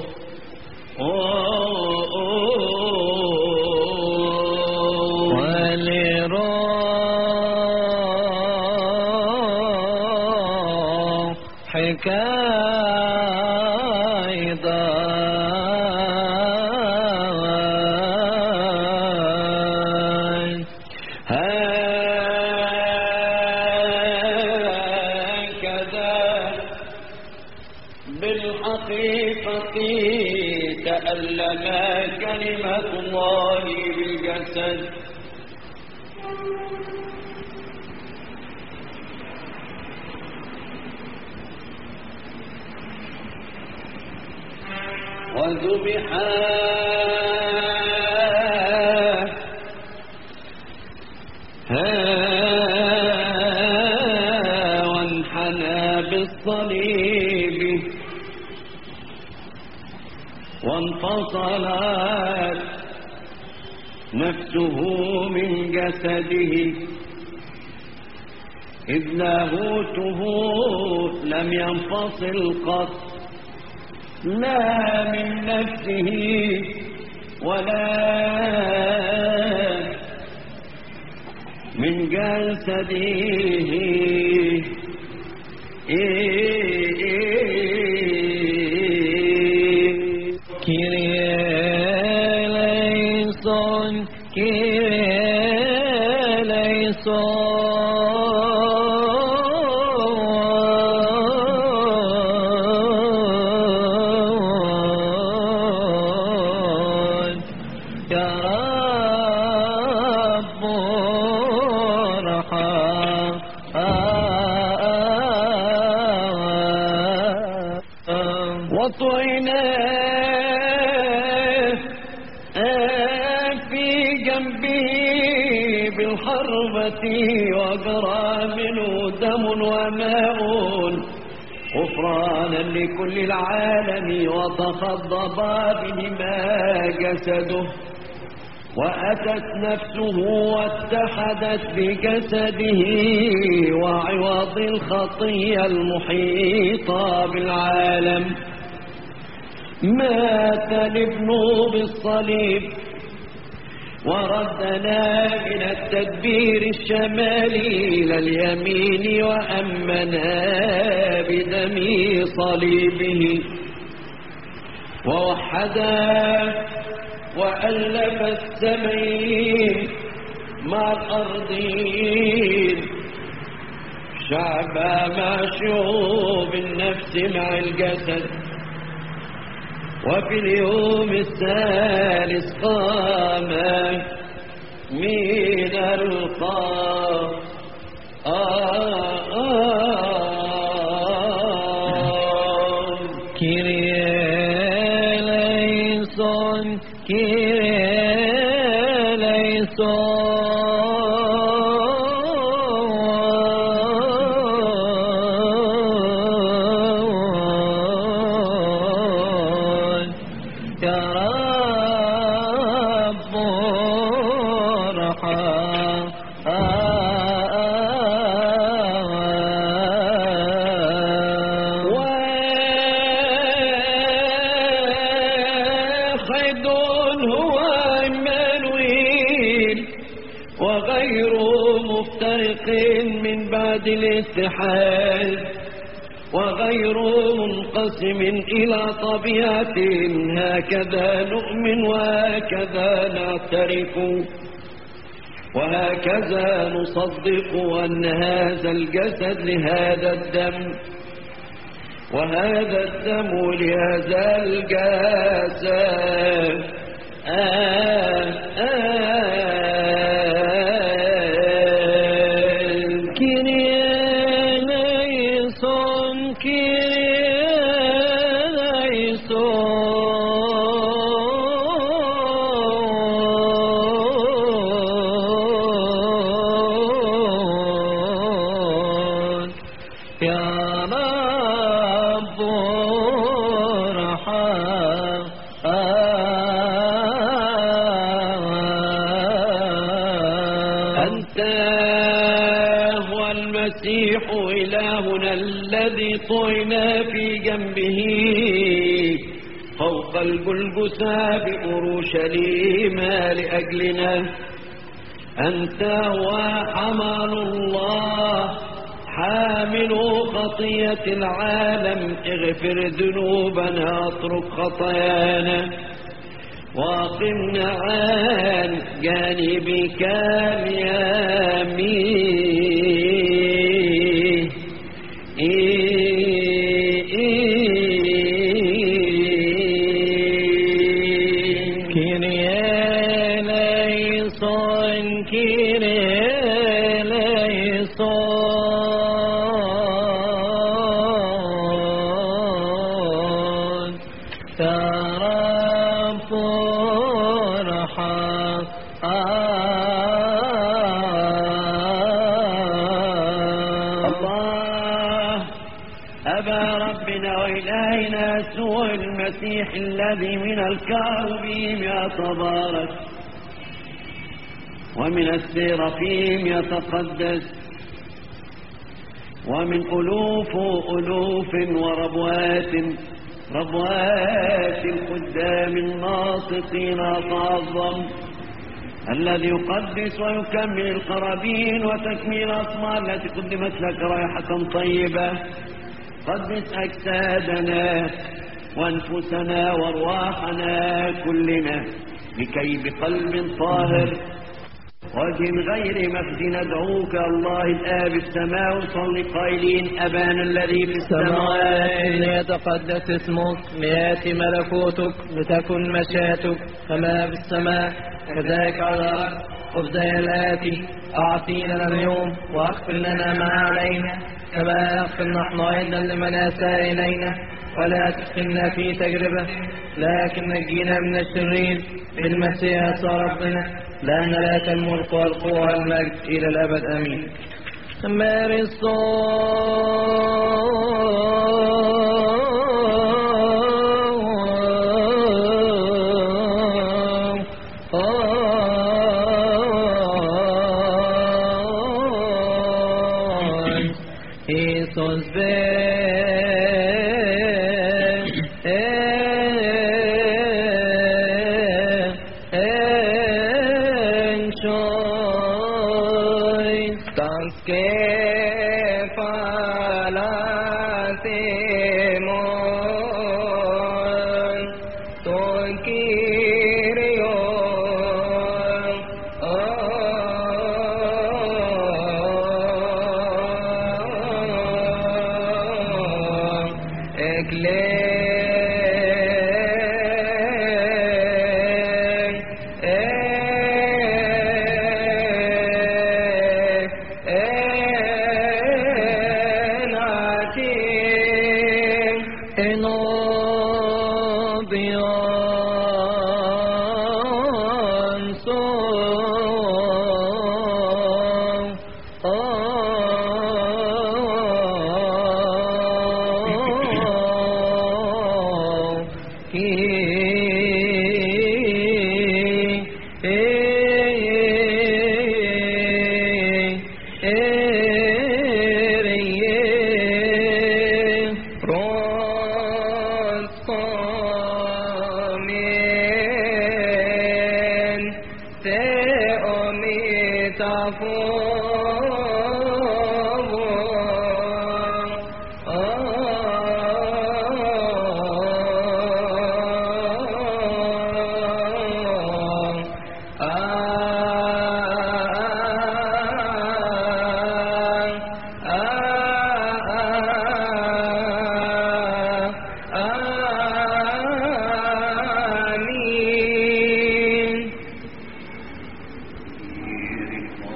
ولروحك أيضا هكذا بالحقيقة تألم كلمة الله بالجسد وذبح وانحنى بالصليب وانفصلت نفسه من جسده إذ لاهوته لم ينفصل قط لا من نفسه ولا من جسده كيرياليسون كيرياليسون يا رب ارحم وطعنا في جنبه بالحربة وجرى منه دم وماء غفرانا لكل العالم وتخضب بهما جسده وأتت نفسه واتحدت بجسده وعوض الخطية المحيطة بالعالم مات الابن بالصليب وردنا من التدبير الشمالي إلى اليمين وأمنا بدم صليبه ووحدا وألف السمين مع الأرضين شعبا مع شعوب النفس مع الجسد وفي اليوم الثالث قام من القبر كيرياليسون كيرياليسون يا رب ارحم واحد هو عمانويل وغير مفترق من بعد الاتحاد وغير منقسم إلى طبيعة هكذا نؤمن وهكذا نعترف وهكذا نصدق أن هذا الجسد لهذا الدم وهذا الدم لهذا الجسد كيرياليسون إلهنا الذي طعنا في جنبه فوق الجلجثة بأورشليم لأجلنا. أنت هو حمل الله حامل خطية العالم، اغفر ذنوبنا اترك خطايانا واقمنا عن جانبك اليمين. كيريا ليسون كيريا ليسون ترى فرحا الله أبا ربنا وإلهنا يسوع المسيح الذي من الكاروبيم يتبارك ومن السيرافيم يتقدس ومن ألوف وربوات القدام الناطقين تعظم، الذي يقدس ويكمل القرابين وتكميل الأصنام التي قدمت لك رائحة طيبة. قدس أجسادنا وأنفسنا وأرواحنا كلنا لكي بقلب طاهر وجه غير مخز ندعوك الله الآب السماء وصلي قائلين أبانا الذي في السماوات ليتقدس اسمك، ليأتي ملكوتك، لتكن مشيئتك كما في السماء كذلك على الأرض. خبزنا الآتي أعطينا اليوم، واغفر لنا ما علينا كما نغفر نحن أيضا لمن أساء إلينا، ولا تدخلنا في تجربة لكن نجينا من الشرير بالمسيح يسوع ربنا، لأن لك الملك والقوة والمجد إلى الأبد آمين.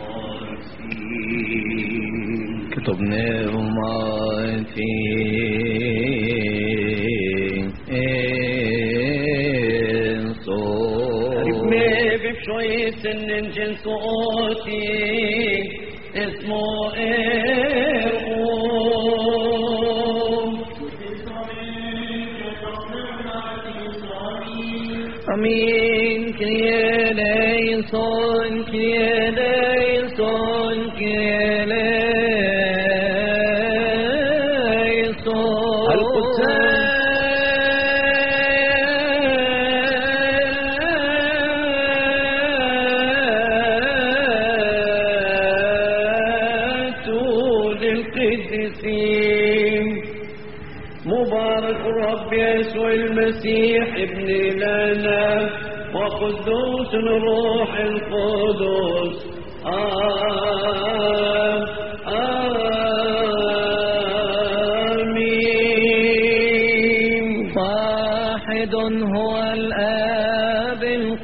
كتبنا أمتي سن جنس أوتي اسمه إرقوم. أمين. كريه ليسون كريه ليسون كريه ليسون. مبارك الرب يسوع المسيح ابن لنا وقدوس الروح القدس. آمين. واحد هو الآب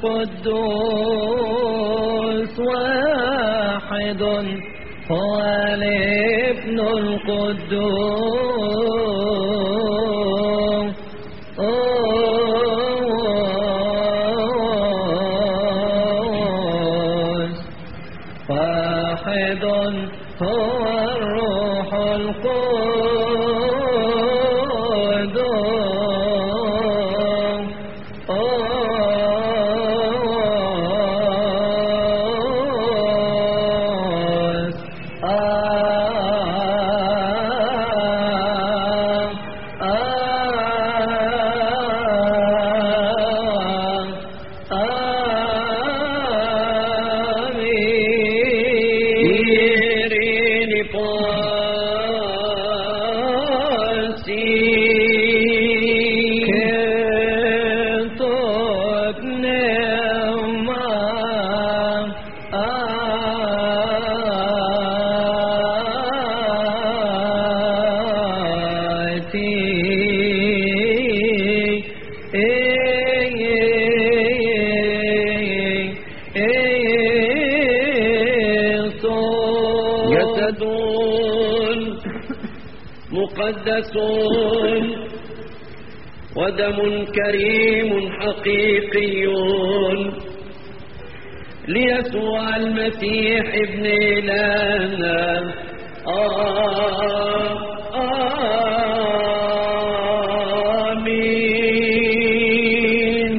القدوس واحد هو الابن القدوس واحد هو الروح جسد مقدس ودم كريم حقيقي ليسوع المسيح ابن إلهنا. آمين.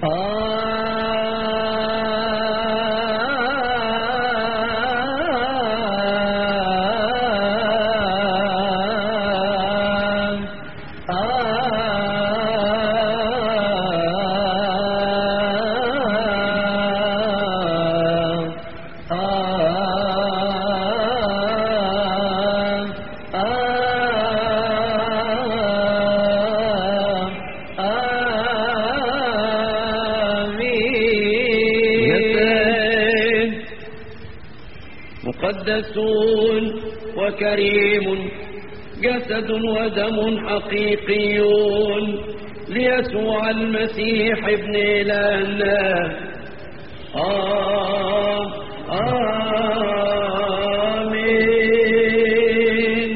مقدس وكريم جسد ودم حقيقي ليسوع المسيح ابن إلهنا. آمين.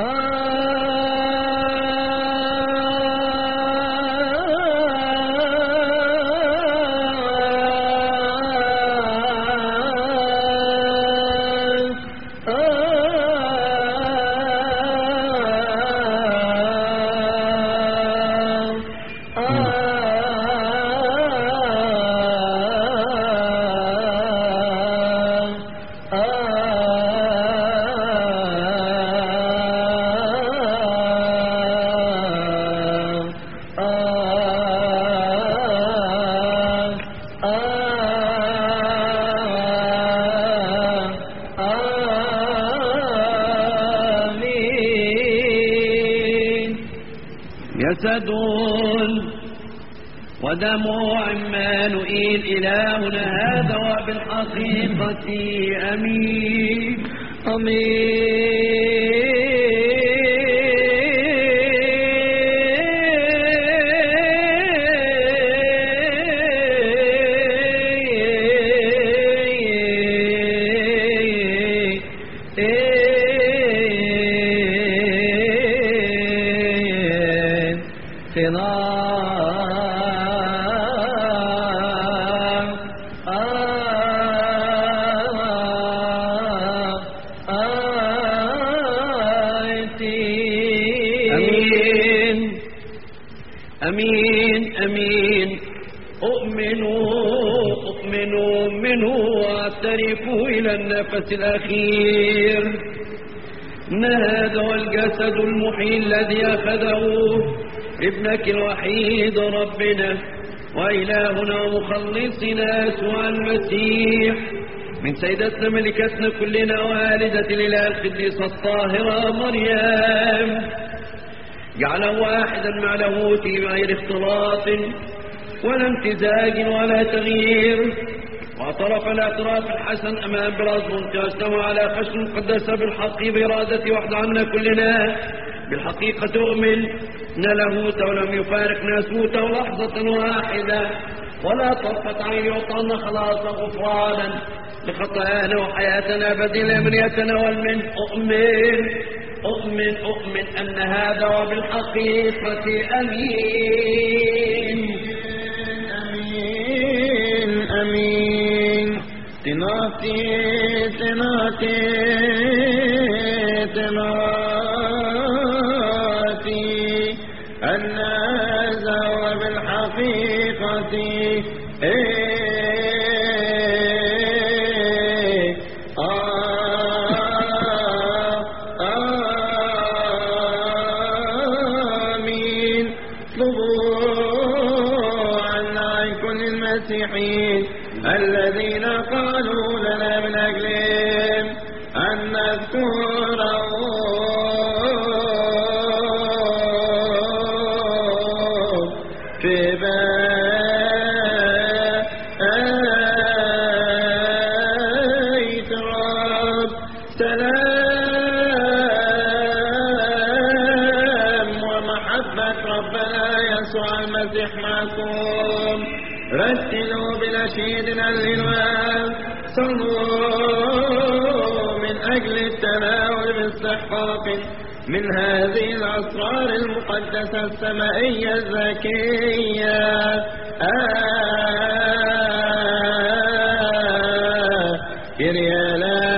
جسد ودم عمانوئيل إلهنا هذا وبالحقيقة أمين. أمين أمين. أؤمن وأعترف إلى النفس الأخير إن هذا هو الجسد المحيي الذي أخذه ابنك الوحيد ربنا وإلهنا ومخلصنا يسوع المسيح من سيدتنا ملكتنا كلنا والدة الإله القديسة الطاهرة مريم، جعله واحدا مع لاهوته بغير اختلاط ولا امتزاج ولا تغيير، واعترف الاعتراف الحسن امام براس منتهى على خشم مقدسه بالحق بارادته وحده عنا كلنا. بالحقيقه اؤمن ان لاهوته ولم يفارق ناسوته لحظه واحده ولا طرفه عين يعطانا خلاصا غفرانا لخطايانا وحياتنا بديلا من يتناول من أؤمن أن هذا وبالحقيقة أمين. تناتي أن هذا وبالحقيقة الذين قالوا لنا من أجلهم أن نذكره في بيت رب. سلام ومحبة ربنا يسوع المسيح معكم. رتلوا بنشيد الهلال، صلوا من أجل التناول باستحقاق من هذه الأسرار المقدسة السمائية الزكية. كريالا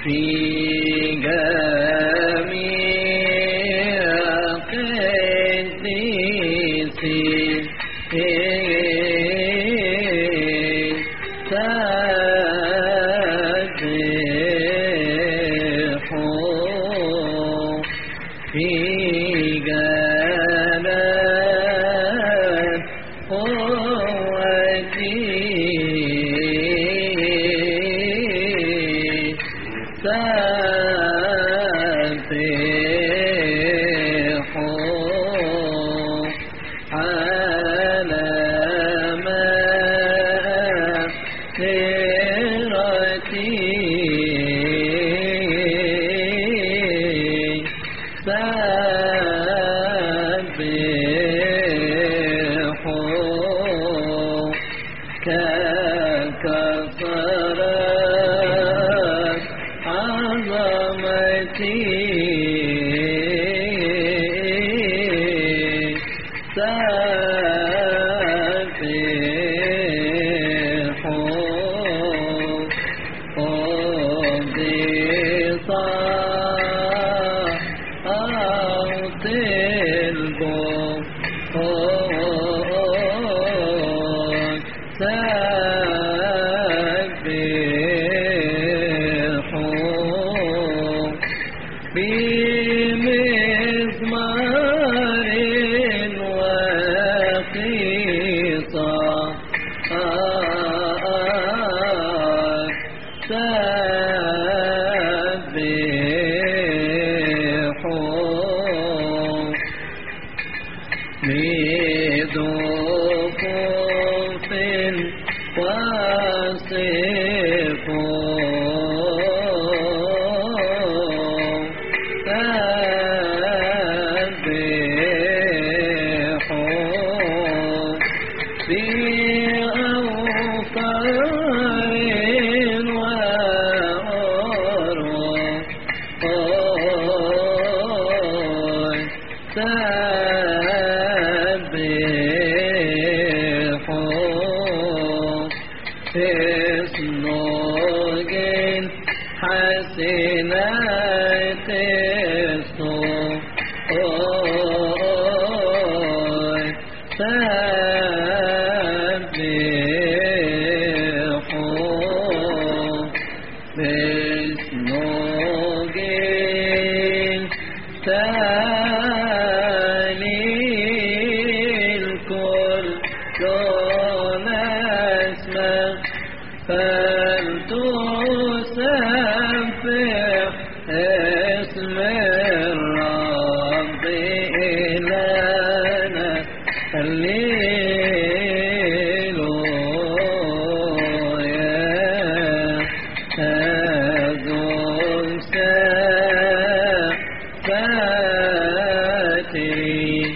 في جميع قديسين سبحوا في جلال قوتي سبحوا على سبحوا ككثرت عظمتي سبحوا قديسا أوت الجود سبحوا بمزمار وقصار سبحوا بدفوف وصفوا سبحوا بأوطار وأروع سبحوا اسنوجين حسنات الصور سبحوا باسنوجين تالي الكل دون اسمه فلتسبح اسم الرب إلهنا هللويا أذن ساتري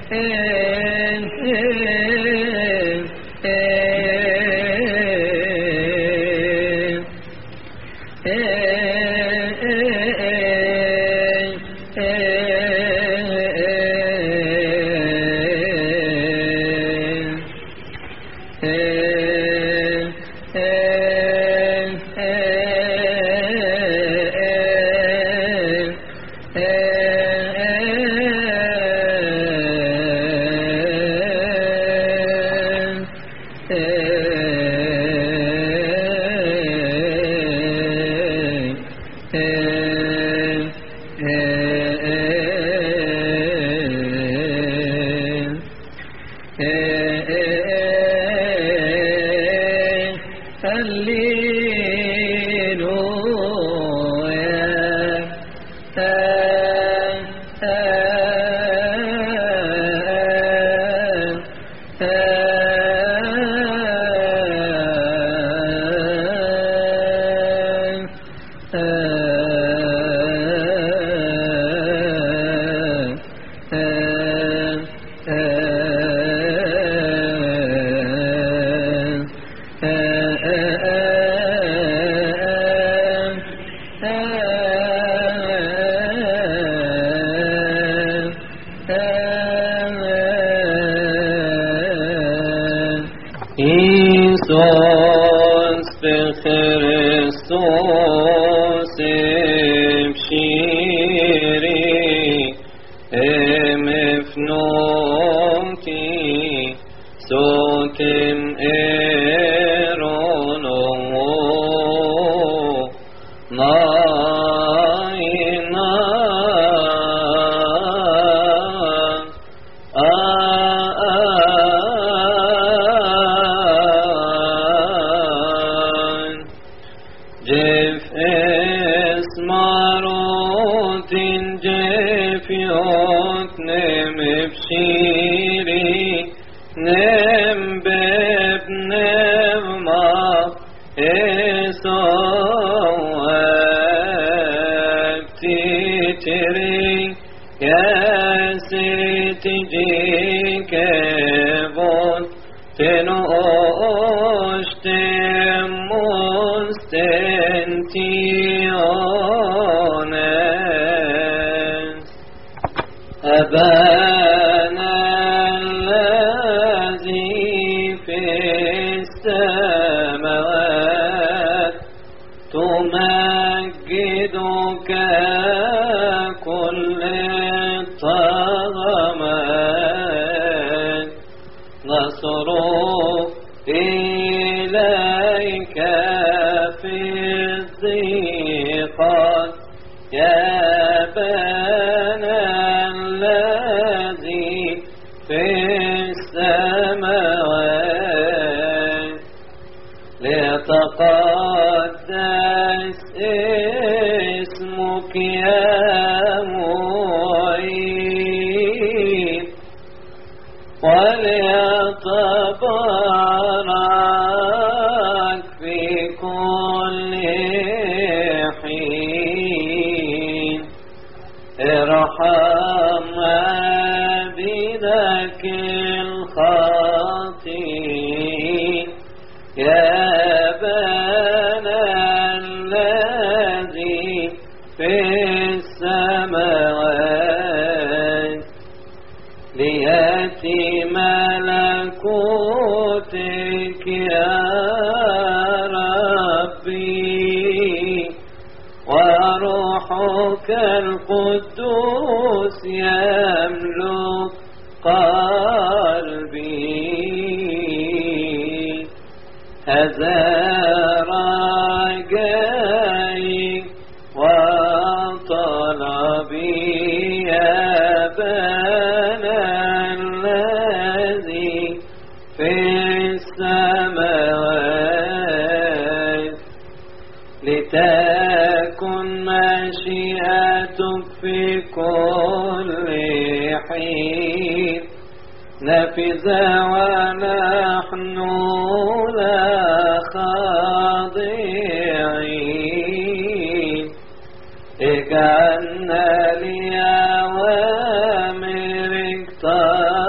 اجعلنا لأوامرك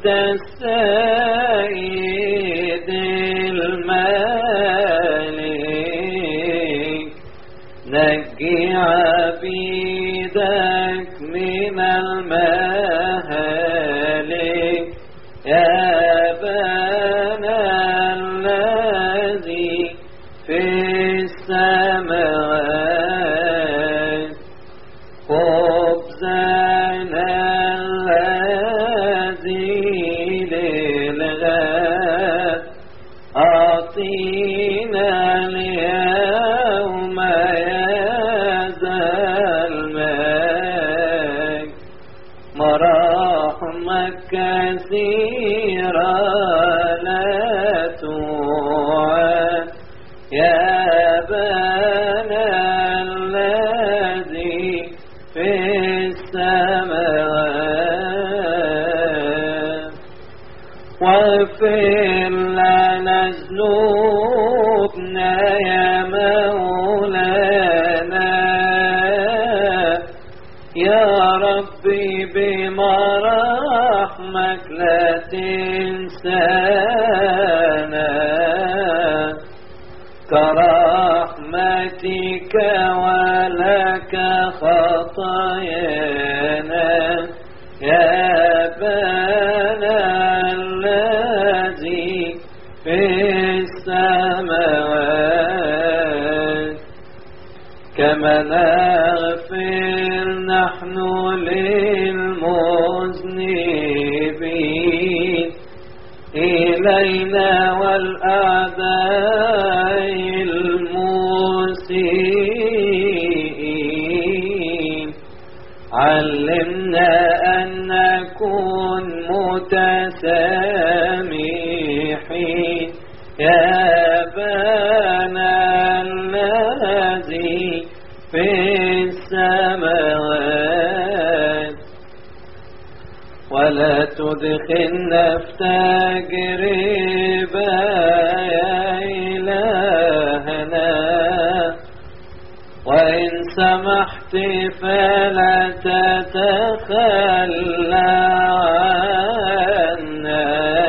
أنت السيد الملك نجي عبيدك من المهالك يا أبانا الذي في السماوات خبزنا الذي للغد أعطينا اليوم يا ذا المجد مراحمك كثيرة لا تعد يا أبانا الذي في السماوات واغفر لنا ذنوبنا يا مولانا يا ربي بمراحمك لا تنسانا كرحمتك ولك خطايانا يا أبانا الذي في السماوات كما نغفر نحن للمذنبين إلينا والأعداء المسيئين علمنا أن نكون متسامحين يا أبانا الذي في السماوات ولا تدخلنا في تجربة يا إلهنا وإن سمحت فلا تتخلى عنا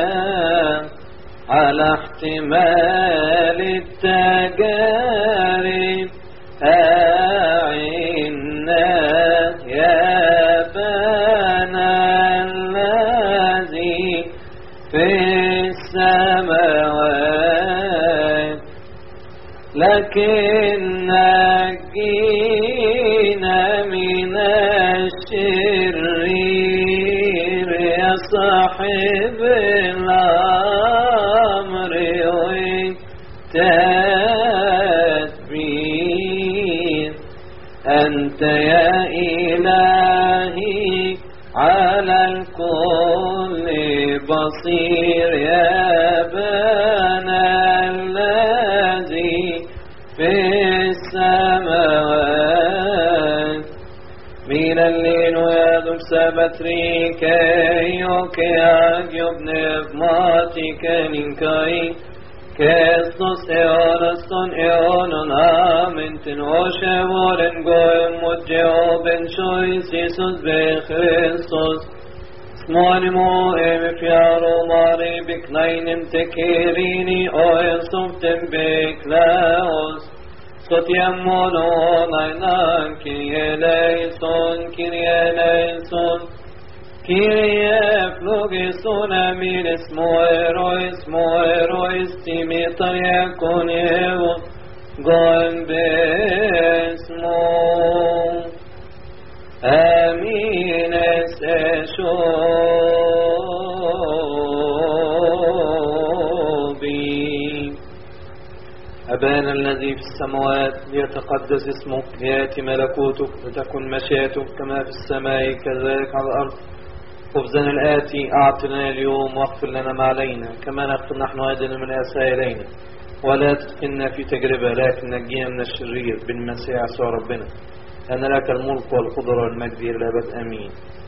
على احتمال التجارب أعنا يا أبانا الذي في السماوات لكن نجينا من الشرير يا صاحب الأمر والتدبير أنت يا إلهي على الكل بصير يا أبانا الذي في السماوات من الليل ويدم سبتري كيوكي أجيب نفماتك لنكاي كيستوس إيونستون إيونون آمنتن وشبورن قوم مجيوبن شويس يسوس بخريستوس اسموني مؤمن فيارو ماري بكنين تكيريني أويسوفتن بكلاوس Sotiammono nainan Kyrie eleison, Kyrie eleison, Kyrie flugison amines moerois, moerois timitar yakon evo, goem besmo, amines eshobi. أبانا الذي في السماوات ليتقدس اسمك ليأتي ملكوتك لتكن مشيئتك كما في السماء كذلك على الأرض خبزنا الآتي أعطنا اليوم واغفر لنا ما علينا كما نغفر نحن أيضا من أساء إلينا ولا تدخلنا في تجربة لكن نجينا من الشرير بالمسيح يسوع ربنا أن لك الملك والقدرة والمجد إلى الأبد آمين.